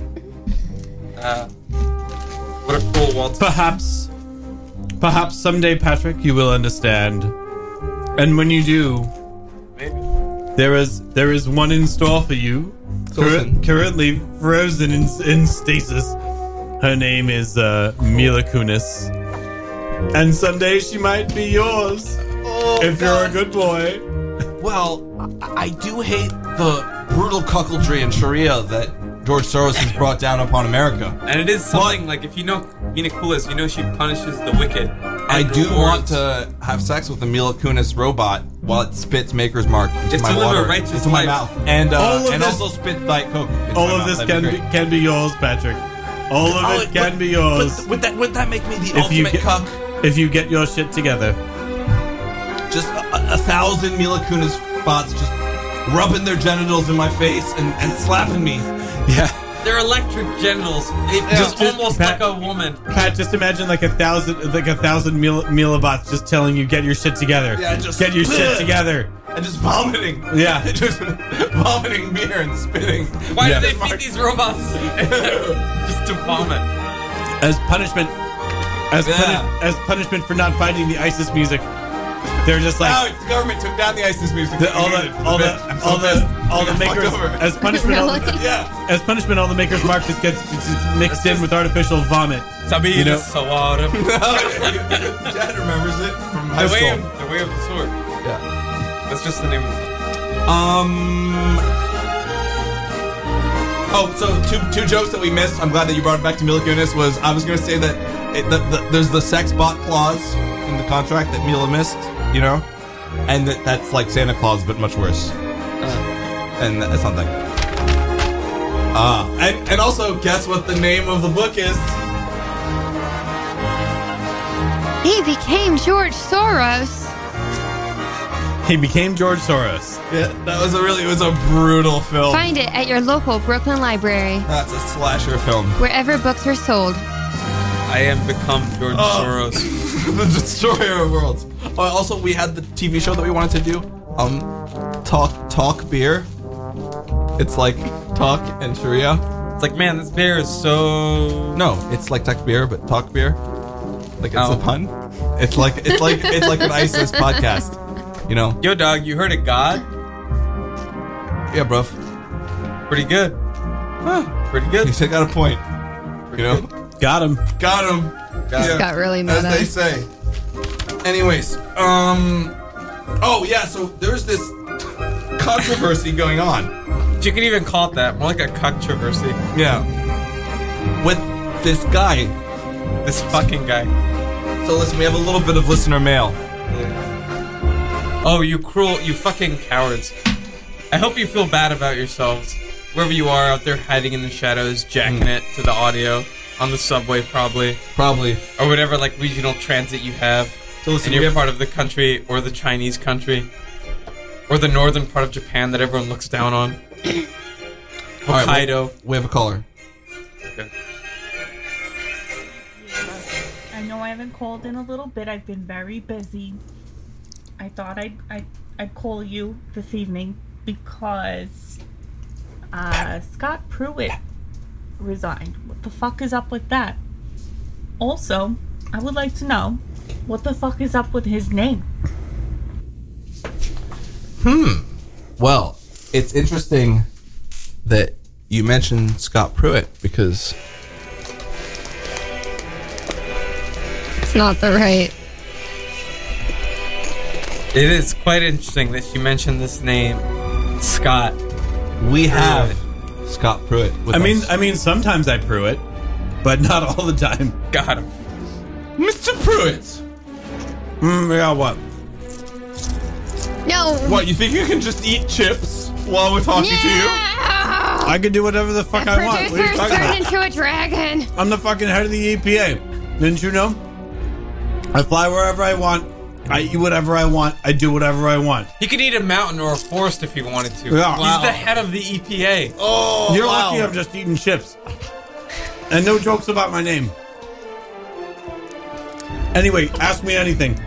Uh, what a cool waltz. Perhaps, perhaps someday, Patrick, you will understand. And when you do, Maybe. there is there is one in store for you. Cur- listen. currently frozen in, in stasis. Her name is uh, Mila Kunis. And someday she might be yours. Oh, If you're a good boy. Well, I, I do hate the brutal cuckoldry and Sharia that George Soros has brought down upon America. And it is something like if you know Mina Kunis, you know she punishes the wicked. I and do rewards- want to have sex with a Mila Kunis robot while it spits Maker's Mark into Just my to live a water, righteous into my life. mouth, and uh, All of and this- also spits Diet Coke. into All my of mouth. this That'd can be be, great. can be yours, Patrick. All of Oh, it can but- be yours. But would that would that make me the if you ultimate get cuck? if you get your shit together. Just a, a thousand Mila Kunis bots just rubbing their genitals in my face and, and slapping me. Yeah. They're electric genitals. It, just, just- almost Pat- like a woman. Pat, just imagine like a thousand, like a thousand Mil- Milabots just telling you, get your shit together. Yeah, just- get your shit together. And just vomiting. Yeah. just vomiting beer and spitting. Why Yeah. do they feed these robots? Just to vomit. As punishment, as Yeah. puni- as punishment for not finding the ISIS music, they're just like No, it's the government took down the ISIS music. the, all the all the all the all the makers as punishment. All the, Really? Yeah. as punishment, all the makers mark just gets just mixed in with artificial vomit. Sabina You know- Sawara. Chad remembers it from high The way, school. of, the way of the sword. Yeah. That's just the name of the Um. Oh, so two two jokes that we missed. I'm glad that you brought it back to Mila Kunis. Was I was going to say that it, the, the, there's the sex bot clause in the contract that Mila missed, you know, and that that's like Santa Claus but much worse. And that's something. Ah, and and also guess what the name of the book is? He became George Soros. He became George Soros. Yeah, that was a really it was a brutal film. Find it at your local Brooklyn library, That's a slasher film. wherever books are sold. I am become George Oh. Soros. The destroyer of worlds. Oh, also, we had the T V show that we wanted to do. Um, talk talk beer. It's like talk and Sharia. It's like, man, this beer is so. No, it's like talk beer, but talk beer. Like it's Oh. a pun. It's like it's like it's like an ISIS podcast. You know? Yo, dog, you heard of God? Yeah, bruv. Pretty good. Huh, pretty good. You still got a point. You know? Got him. Got him. Just got really As meta. they say. Anyways, um, oh yeah, so there's this controversy going on. If you can even call it that, more like a controversy. Yeah. With this guy. This fucking guy. So listen, we have a little bit of listener mail. Oh, you cruel, you fucking cowards. I hope you feel bad about yourselves. Wherever you are out there hiding in the shadows, jacking Mm. it to the audio. On the subway, probably. Probably. Or whatever, like, regional transit you have. So listen, in we your have- part of the country, or the Chinese country. Or the northern part of Japan that everyone looks down on. All right, Hokkaido. we- we have a caller. Okay. I know I haven't called in a little bit. I've been very busy. I thought I'd, I'd, I'd call you this evening because uh, Scott Pruitt resigned. What the fuck is up with that? Also, I would like to know what the fuck is up with his name. Hmm. Well, it's interesting that you mentioned Scott Pruitt because It's not the right. It is quite interesting that you mentioned this name, Scott. we have Scott Pruitt with I mean, us. I mean, sometimes I brew it, but not all the time. Got him. Mister Pruitt. Mm, yeah, what? No. What, you think you can just eat chips while we're talking to you? Yeah. I can do whatever the fuck The I want. What are you producer's talking turned about? into a dragon. I'm the fucking head of the E P A. Didn't you know? I fly wherever I want. I eat whatever I want. I do whatever I want. He could eat a mountain or a forest if he wanted to. Yeah. He's Wow. the head of the E P A. Oh, You're wow. lucky I'm just eating chips. And no jokes about my name. Anyway, ask me anything.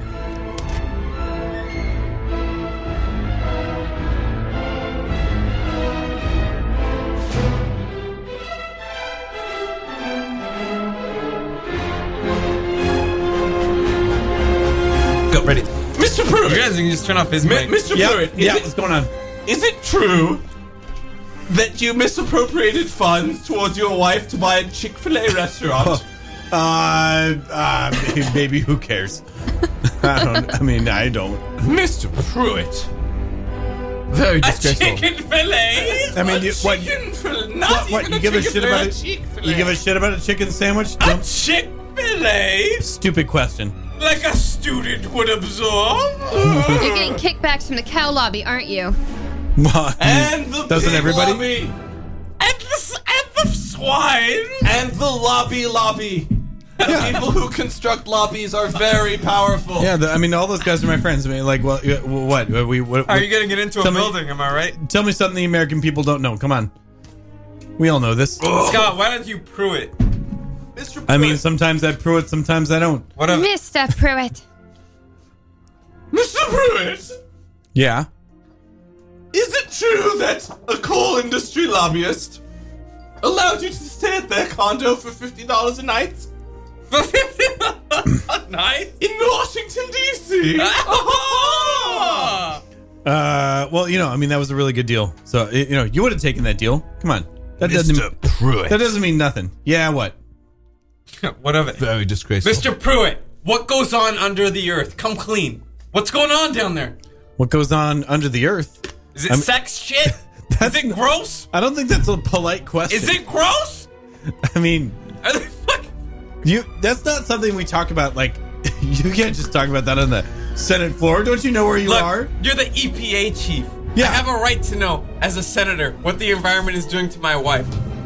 Go, ready. Mister You Pruitt. guys can just turn off his Mi- mic. Mister Yeah, Pruitt, is, yeah, it, what's going on? is it true that you misappropriated funds towards your wife to buy a Chick-fil-A restaurant? Uh, uh, maybe who cares? I don't, I mean, I don't. Mister Pruitt. Very A disgraceful. chicken fillet? I mean, you, what, Chicken fillet. Not what, what, even you give a chicken shit fillet, about it? Chick-fil-A. You give a shit about a chicken sandwich? A Don't- chick fillet? Stupid question. Like a student would absorb? You're getting kickbacks from the cow lobby, aren't you? And the Doesn't pig everybody? lobby. And the, and the swine? And the lobby lobby. The people who construct lobbies are very powerful. Yeah, the, I mean, all those guys are my friends. I mean, like, well, uh, what? What? We, what, How are you going to get into a Tell me- building, am I right? Tell me something the American people don't know. Come on. We all know this. Scott, why don't you prove it? Mister I mean, Pruitt. sometimes I prove it, sometimes I don't. What a... Mister Pruitt. Mister Pruitt, Yeah. is it true that a coal industry lobbyist allowed you to stay at their condo for fifty dollars a night Nice. in Washington, D C? Uh, well, you know, I mean, that was a really good deal. So, y- you know, you would have taken that deal. Come on. That doesn't. Pruitt. That doesn't mean nothing. Yeah. What? What of it? Very disgraceful. Mister Pruitt, what goes on under the earth? Come clean. What's going on down there? What goes on under the earth? Is it I mean- sex shit? Is it gross? I don't think that's a polite question. Is it gross? I mean, Are they fuck? you. That's not something we talk about. Like, you can't just talk about that on the Senate floor. Don't you know where you Look, are? you're the E P A chief. Yeah. I have a right to know, as a senator, what the environment is doing to my wife.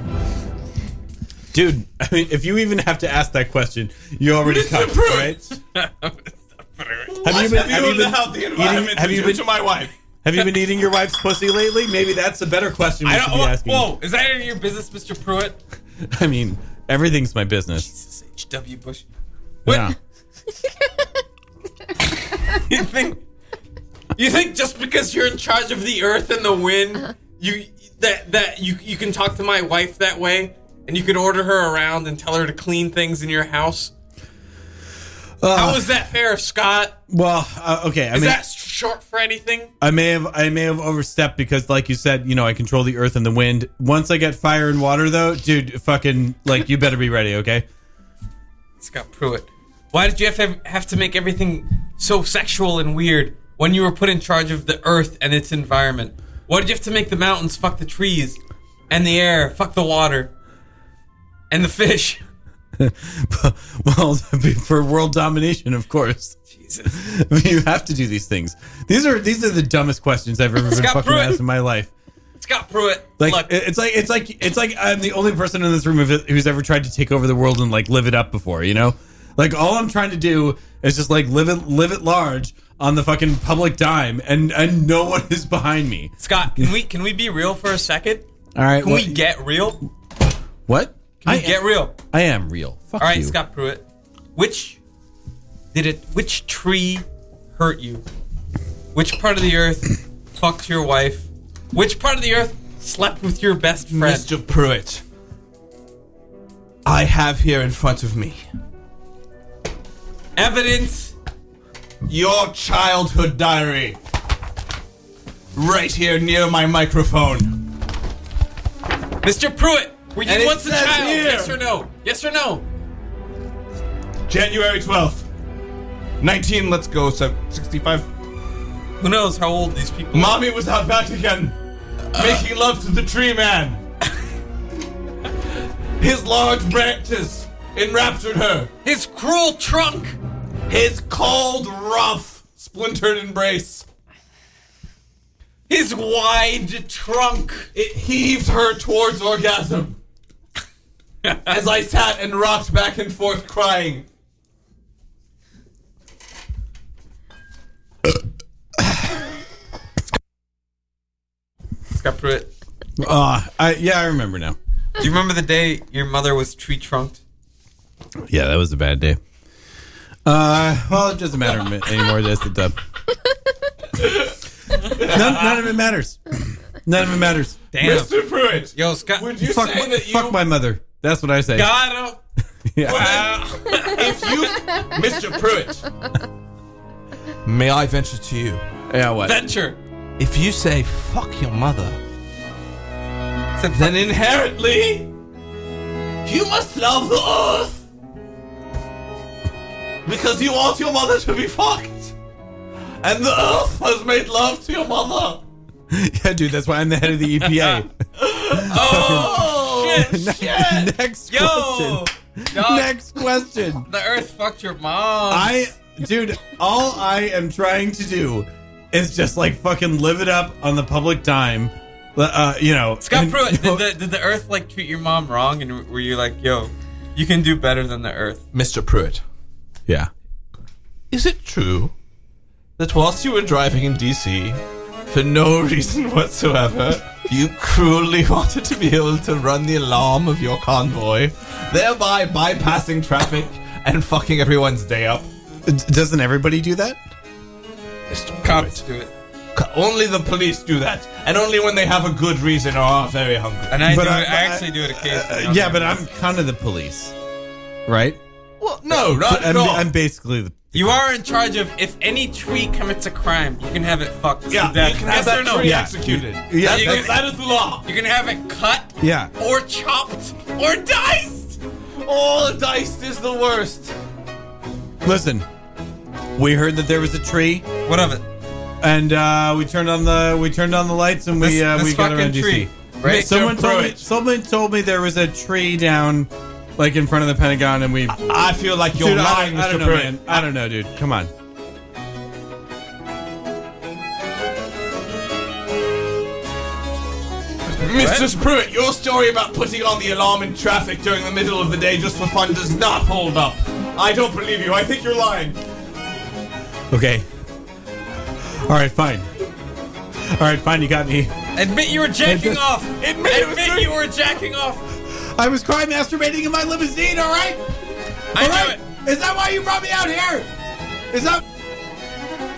Dude, I mean, if you even have to ask that question, you already Mister cut, Pruitt. right? Have you been- have you been how the eating- environment have is you doing been- to my wife? Have you been eating your wife's pussy lately? Maybe that's a better question we I should don't. be Whoa, asking. whoa, is that any of your business, Mister Pruitt? I mean, everything's my business. Jesus H W Bush. What? Yeah. You think you think just because you're in charge of the earth and the wind, you that that you you can talk to my wife that way, and you can order her around and tell her to clean things in your house? Uh, How is that fair, Scott? Well, uh, okay. I is mean, that short for anything? I may have I may have overstepped because, like you said, you know, I control the earth and the wind. Once I get fire and water, though, dude, fucking, like, you better be ready, okay? Scott Pruitt, why did you have to, have to make everything so sexual and weird when you were put in charge of the earth and its environment? Why did you have to make the mountains fuck the trees and the air fuck the water and the fish? Well, for world domination, of course. Jesus, I mean, you have to do these things. These are these are the dumbest questions I've ever been Scott fucking Pruitt. asked in my life. Scott Pruitt, Like look, it's like it's like it's like I'm the only person in this room who's ever tried to take over the world and like live it up before. You know, like all I'm trying to do is just like live it live it large on the fucking public dime, and and no one is behind me. Scott, can we can we be real for a second? All right, Can what, we get real? what? Can we I get real? I am real. Fuck All right, you. Scott Pruitt. Which did it? Which tree hurt you? Which part of the earth fucked your wife? Which part of the earth slept with your best friend? Mister Pruitt, I have here in front of me Evidence. your childhood diary. Right here near my microphone. Mister Pruitt, were you And it once a says child? here- Yes or no? Yes or no? January twelfth. nineteen, let's go, so sixty-five. Who knows how old these people are? Mommy was out back again, making love to the tree man. His large branches enraptured her. His cruel trunk. His cold, rough, splintered embrace. His wide trunk. It heaved her towards orgasm. As I sat and rocked back and forth crying. Scott Pruitt, Uh, I yeah, I remember now. do you remember the day your mother was tree trunked? Yeah, that was a bad day. Uh, well, it doesn't matter anymore. That's the dub. none, none of it matters. Nnone of it matters. Damn. Mister Pruitt, Yo, Scott. would you Fuck, say my, that you... fuck my mother. That's what I say. Got him. Yeah. Wow. If you... Mister Pruitt, may I venture to you? Yeah, what? Venture. If you say, fuck your mother, then inherently, you must love the earth. Because you want your mother to be fucked. And the earth has made love to your mother. Yeah, dude, that's why I'm the head of the E P A. Oh, shit. Shit. Next Yo. question. Dog, Next question. the earth fucked your mom. I, dude, all I am trying to do is just like fucking live it up on the public dime. Uh, you know, Scott and, Pruitt, you know, did the, did the earth like treat your mom wrong? And were you like, yo, you can do better than the earth? Mister Pruitt, yeah. is it true that whilst you were driving in D C, for no reason whatsoever, you cruelly wanted to be able to run the alarm of your convoy, thereby bypassing traffic and fucking everyone's day up? D- Doesn't everybody do that? Mister Cops Pruitt, do it. co- only the police do that, and only when they have a good reason or are very hungry. And I, But do I- it, I but I- actually do it occasionally. Uh, yeah, but I'm kind of the police, right? Well, no, not I'm, at all. I'm basically the. You are in charge of if any tree commits a crime, you can have it fucked yeah, to death. you can have Yes that or no? tree Yeah. executed. Yeah, you that's- can- That is the law. You can have it cut yeah. or chopped or diced. Oh, diced is the worst. Listen, we heard that there was a tree, What of it? and uh, we turned on the we turned on the lights, and we This- uh, this we got fucking around D C. tree, right? Someone told me. Pruitt. Someone told me there was a tree down, like in front of the Pentagon, and we. I feel like you're Dude, I lying, don't, I don't Mister know, Pruitt. man. I don't know, dude. Come on. Mister Pruitt, your story about putting on the alarm in traffic during the middle of the day just for fun does not hold up. I don't believe you. I think you're lying. Okay. All right, fine. All right, fine. You got me. Admit you were jacking Admit- off. Admit it was Admit doing- you were jacking off. I was cry masturbating in my limousine. All right. I All knew right. it. Is that why you brought me out here? Is that?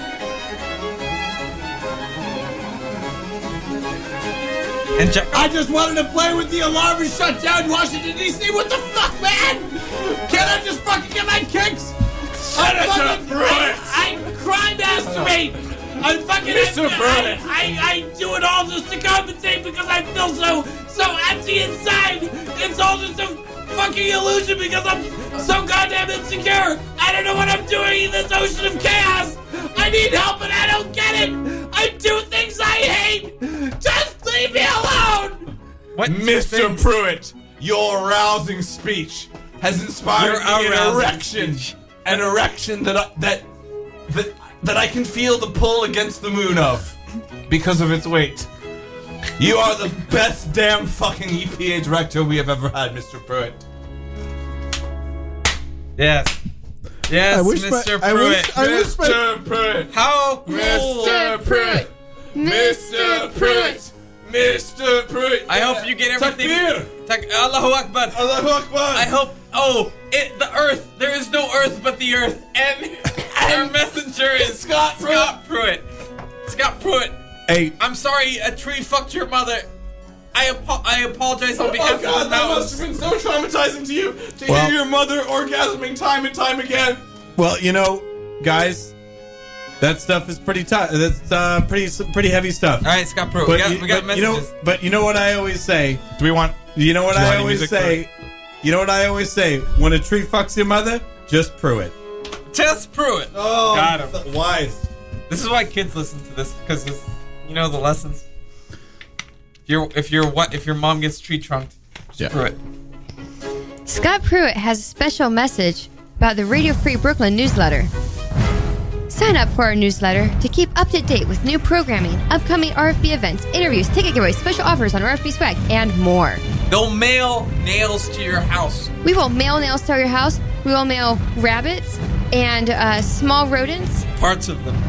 And check I just wanted to play with the alarm and shut down Washington, D C. What the fuck, man? Can't I just fucking get my kicks? I fucking, I, I cry masturbate. I fucking Mister I, I, I do it all just to compensate because I feel so so empty inside. It's all just a fucking illusion because I'm so goddamn insecure. I don't know what I'm doing in this ocean of chaos. I need help and I don't get it. I do things I hate. Just leave me alone. What? Mister Pruitt, your arousing speech has inspired Your me an arousing erection. speech. An erection that I, that that that I can feel the pull against the moon of because of its weight. You are the best damn fucking E P A director we have ever had, Mister Pruitt. Yes. Yes, I wish my- Mister I Pruitt. wish- I wish my- Mister Pruitt. How cool. Mister Pruitt. Mister Pruitt. Mister Pruitt. I hope you get everything. Takbir. Tak- Allahu Akbar. Allahu Akbar. I hope. Oh, it, the Earth. There is no Earth but the Earth, and our messenger is Scott Pruitt. Scott Pruitt. Scott Pruitt. Hey, I'm sorry, a tree fucked your mother. I apo- I apologize on Oh behalf God, of the that must mouse. have been so traumatizing to you to Well- hear your mother orgasming time and time again. well, you know, guys, that stuff is pretty tough. That's uh, pretty pretty heavy stuff. All right, Scott Pruitt. But We got, you, we got but you messages. know, but you know what I always say. Do we want? You know what Do you I want any always music say. You know what I always say. When a tree fucks your mother, just Pruitt. Just Pruitt. Oh, Got him. Wise. This is why kids listen to this because you know the lessons. If your if your what if your mom gets tree trunked, just Yeah. Pruitt. Scott Pruitt has a special message about the Radio Free Brooklyn newsletter. Sign up for our newsletter to keep up to date with new programming, upcoming R F B events, interviews, ticket giveaways, special offers on R F B swag, and more. They'll mail nails to your house. We will mail nails to your house. We will mail rabbits and uh, small rodents, Parts of them.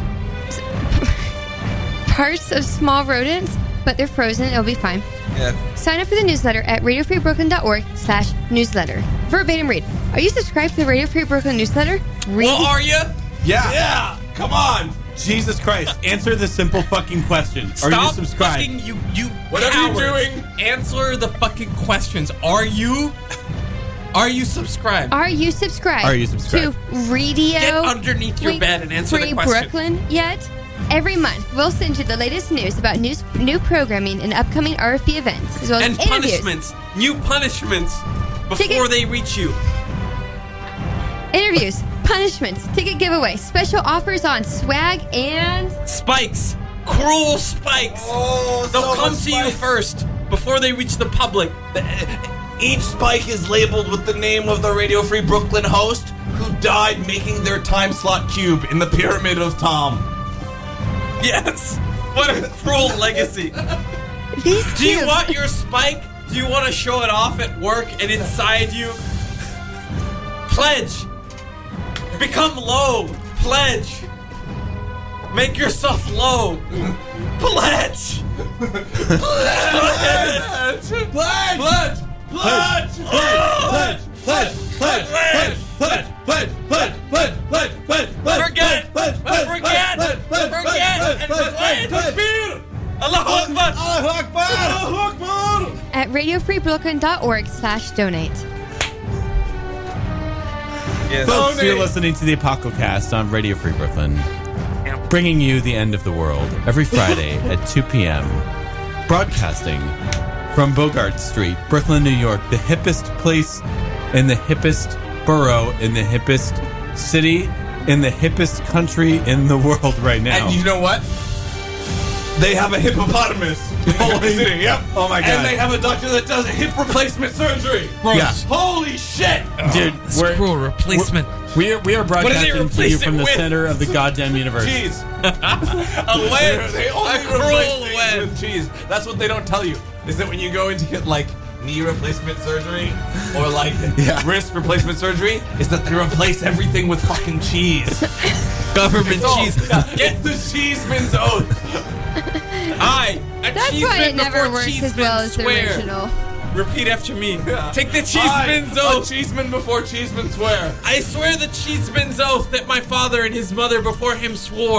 parts of small rodents, but they're frozen. It'll be fine. Yeah. Sign up for the newsletter at radio free brooklyn dot org slash newsletter. Verbatim read. Are you subscribed to the Radio Free Brooklyn newsletter? Read. Well, are you? Yeah. Yeah. Come on. Jesus Christ. Answer the simple fucking question. Are you Stop subscribed? fucking you you. Whatever you're cowards. doing. Answer the fucking questions. Are you? Are you subscribed? Are you subscribed? Are you subscribed? to Radio Get underneath your Free- bed and answer Free the question. Brooklyn yet? Every month, we'll send you the latest news about news, new programming and upcoming R F B events, as well as And interviews. punishments. New punishments before Ticket- they reach you. Interviews, punishments, ticket giveaway, special offers on swag, and Spikes. Cruel spikes. Oh, They'll so come much to you spice. first before they reach the public. Each spike is labeled with the name of the Radio Free Brooklyn host who died making their time slot cube in the Pyramid of Tom. Yes. What a cruel legacy. these Do you cubes- want your spike? Do you want to show it off at work and inside you? Pledge. Become low. Pledge. Make yourself low. Pledge. Pledge. Pledge! Pledge! Pledge! Pledge! Pledge! Pledge! Pledge. Pledge! Pledge! Pledge! Pledge! Pledge! Pledge! Pledge! Forget. Pledge! Pledge! Forget. Pledge! Pledge! Forget. Pledge! And Pledge! pledge. Pledge! Takbir. Allahu Akbar. Allahu Akbar! Allahu Akbar! at radio free brooklyn dot org slash donate. Yes. Folks, Donate. you're listening to the Apococast on Radio Free Brooklyn, bringing you the end of the world every Friday at two p.m. Broadcasting from Bogart Street, Brooklyn, New York, the hippest place in the hippest borough, in the hippest city, in the hippest country in the world right now. And you know what? They have a hippopotamus in Holy City, yep. Oh my God. And they have a doctor that does hip replacement surgery. Yeah. Holy shit! Dude, we're, Cruel replacement. we are, we are What do they broadcasting to replace you it from the with? center of the goddamn universe. Cheese. A wedge. They only A replace cruel things wedge. with cheese. That's what they don't tell you. Is that when you go in to get like knee replacement surgery or like Yeah. wrist replacement surgery, is that they replace everything with fucking cheese. Government Oh, cheese. yeah, Get it's the cheeseman's oath. I. A That's cheeseman why it never before works as cheeseman well as the swear. original. Repeat after me. Yeah. Take the I, cheeseman's a oath. cheeseman before cheeseman swear. I swear the cheeseman's oath that my father and his mother before him swore.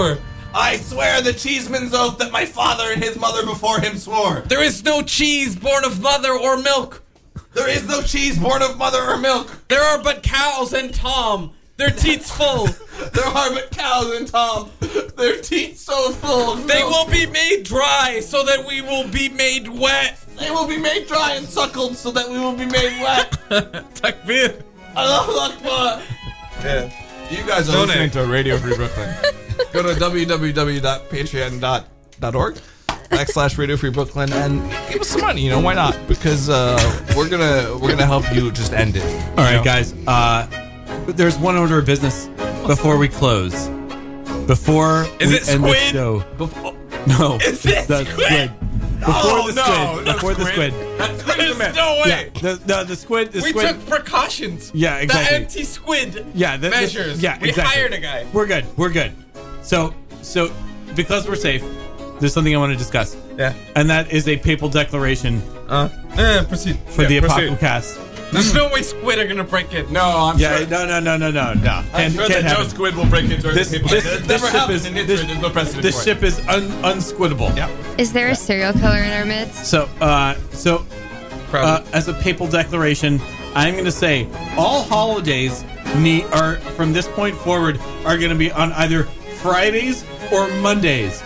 I swear the cheeseman's oath that my father and his mother before him swore. There is no cheese born of mother or milk. There is no cheese born of mother or milk. There are but cows and Tom. Their teats full. There are but cows and Tom. Their teeth so full of They milk. will be made dry so that we will be made wet. They will be made dry and suckled so that we will be made wet. Takbir. Allahu Akbar. Yeah. You guys are Donate. listening to Radio Free Brooklyn. Go to w w w dot patreon dot org backslash Radio Free Brooklyn and give us some money. You know, why not? Because uh, we're gonna we're gonna help you just end it. All right, guys. Uh, there's one order of business before we close. Before Is we it end the squid? show. Before, No. Is it the squid? Before Oh, the no, squid. not Before the squid. squid. That's squid is a There's myth. no Yeah. way. The, the, the squid. The We squid. took precautions. Yeah, exactly. The anti-squid Yeah, the, the- measures. yeah, we exactly. hired a guy. We're good. We're good. So, so because we're safe, there's something I want to discuss, Yeah. and that is a papal declaration Uh, eh, proceed. for Yeah, the proceed. Apocryphal. There's no way squid are gonna break it. No, I'm Yeah, sure. no, no, no, no, no, no. I'm Can't, sure can't that no happen. squid will break into This, people. this, It's this never ship happened is in history. this, There's no precedent this for ship it. is un, unsquiddable. Yeah. Is there a serial killer in our midst? So, uh, so uh, Probably. as a papal declaration, I'm going to say all holidays need are from this point forward are going to be on either Fridays or Mondays.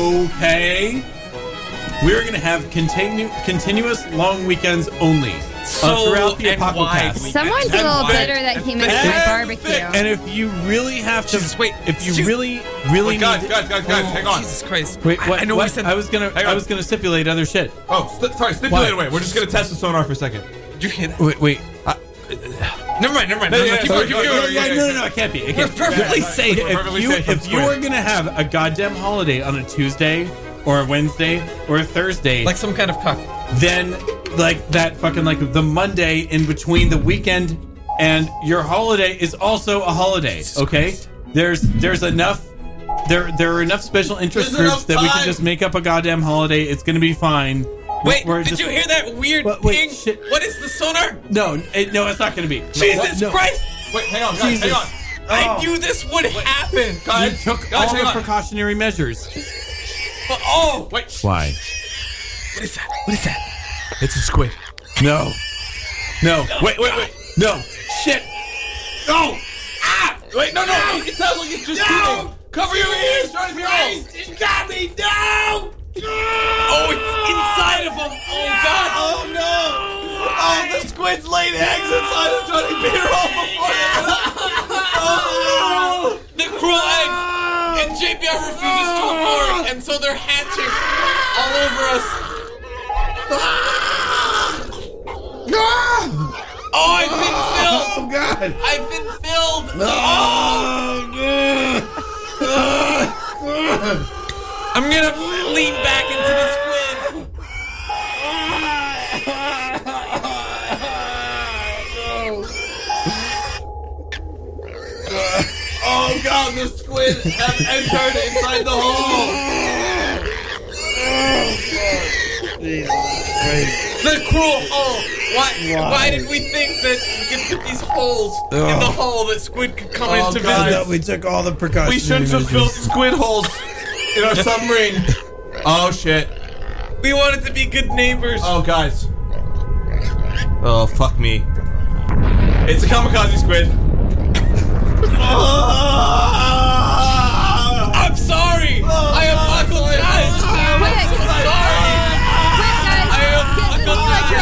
Okay, we're going to have continu- continuous long weekends only uh, So throughout the and wide Apocryphal. weekends. Someone's a And little why? bitter that he missed my barbecue. And if you really have to, Jesus, wait. if you Shoot. really, really Wait, guys, need, guys, guys, guys, hang on. Jesus Christ. wait, I- what? I know what? we said. I was gonna, Hang I on. was gonna stipulate other shit. Oh, st- sorry, stipulate What? away. We're just gonna test the sonar for a second. Did you hear that? Wait, wait. Never mind. Never mind. No, No, no, yeah, keep sorry, going. Keep go, going. go, Yeah, yeah, no, yeah. no, no, it can't be. It We're can't be. perfectly Yeah. safe. Okay, If perfectly you safe from if you squid. are gonna have a goddamn holiday on a Tuesday or a Wednesday or a Thursday, Like some kind of cock. then like that fucking like the Monday in between the weekend and your holiday is also a holiday. Okay, there's there's enough. There there are enough special interest There's groups enough that we can time. just make up a goddamn holiday. It's gonna be fine. Wait, We're did just- you hear that weird What- wait, ping? shit. What is the sonar? No, it, no, it's not gonna be. Jesus No. Christ! Wait, hang on, guys, Jesus. hang on. I knew this would happen. You Guys, took guys, all hang the on. precautionary measures. But, oh, Wait, Why? what is that? What is that? it's a squid. No. No. Wait, wait, wait. No. Shit. No! Ah! Wait, no, no! It sounds like it's just no! Cover your ears, trying to be old! It got me! No! Oh, it's inside of him. Oh God! Oh no! Oh, the squid's laid eggs inside of Johnny B-roll before they Oh The cruel eggs, and J P R refuses to abort, and so they're hatching all over us. Oh, I've been filled. Oh god! I've been filled. Oh! I'm gonna lean back into the squid. Oh god, the squid have entered inside the hole! The cruel hole. Why, why? did we think that we could put these holes in the hole that squid could come Oh, into God. visit? We took all the precautions. We shouldn't have built squid holes in our submarine. Oh shit. We wanted to be good neighbors. Oh guys. Oh fuck me. It's a kamikaze squid. I'm sorry. I apologize. Quick, I'm sorry. quick, guys! I Get, apologize. pull the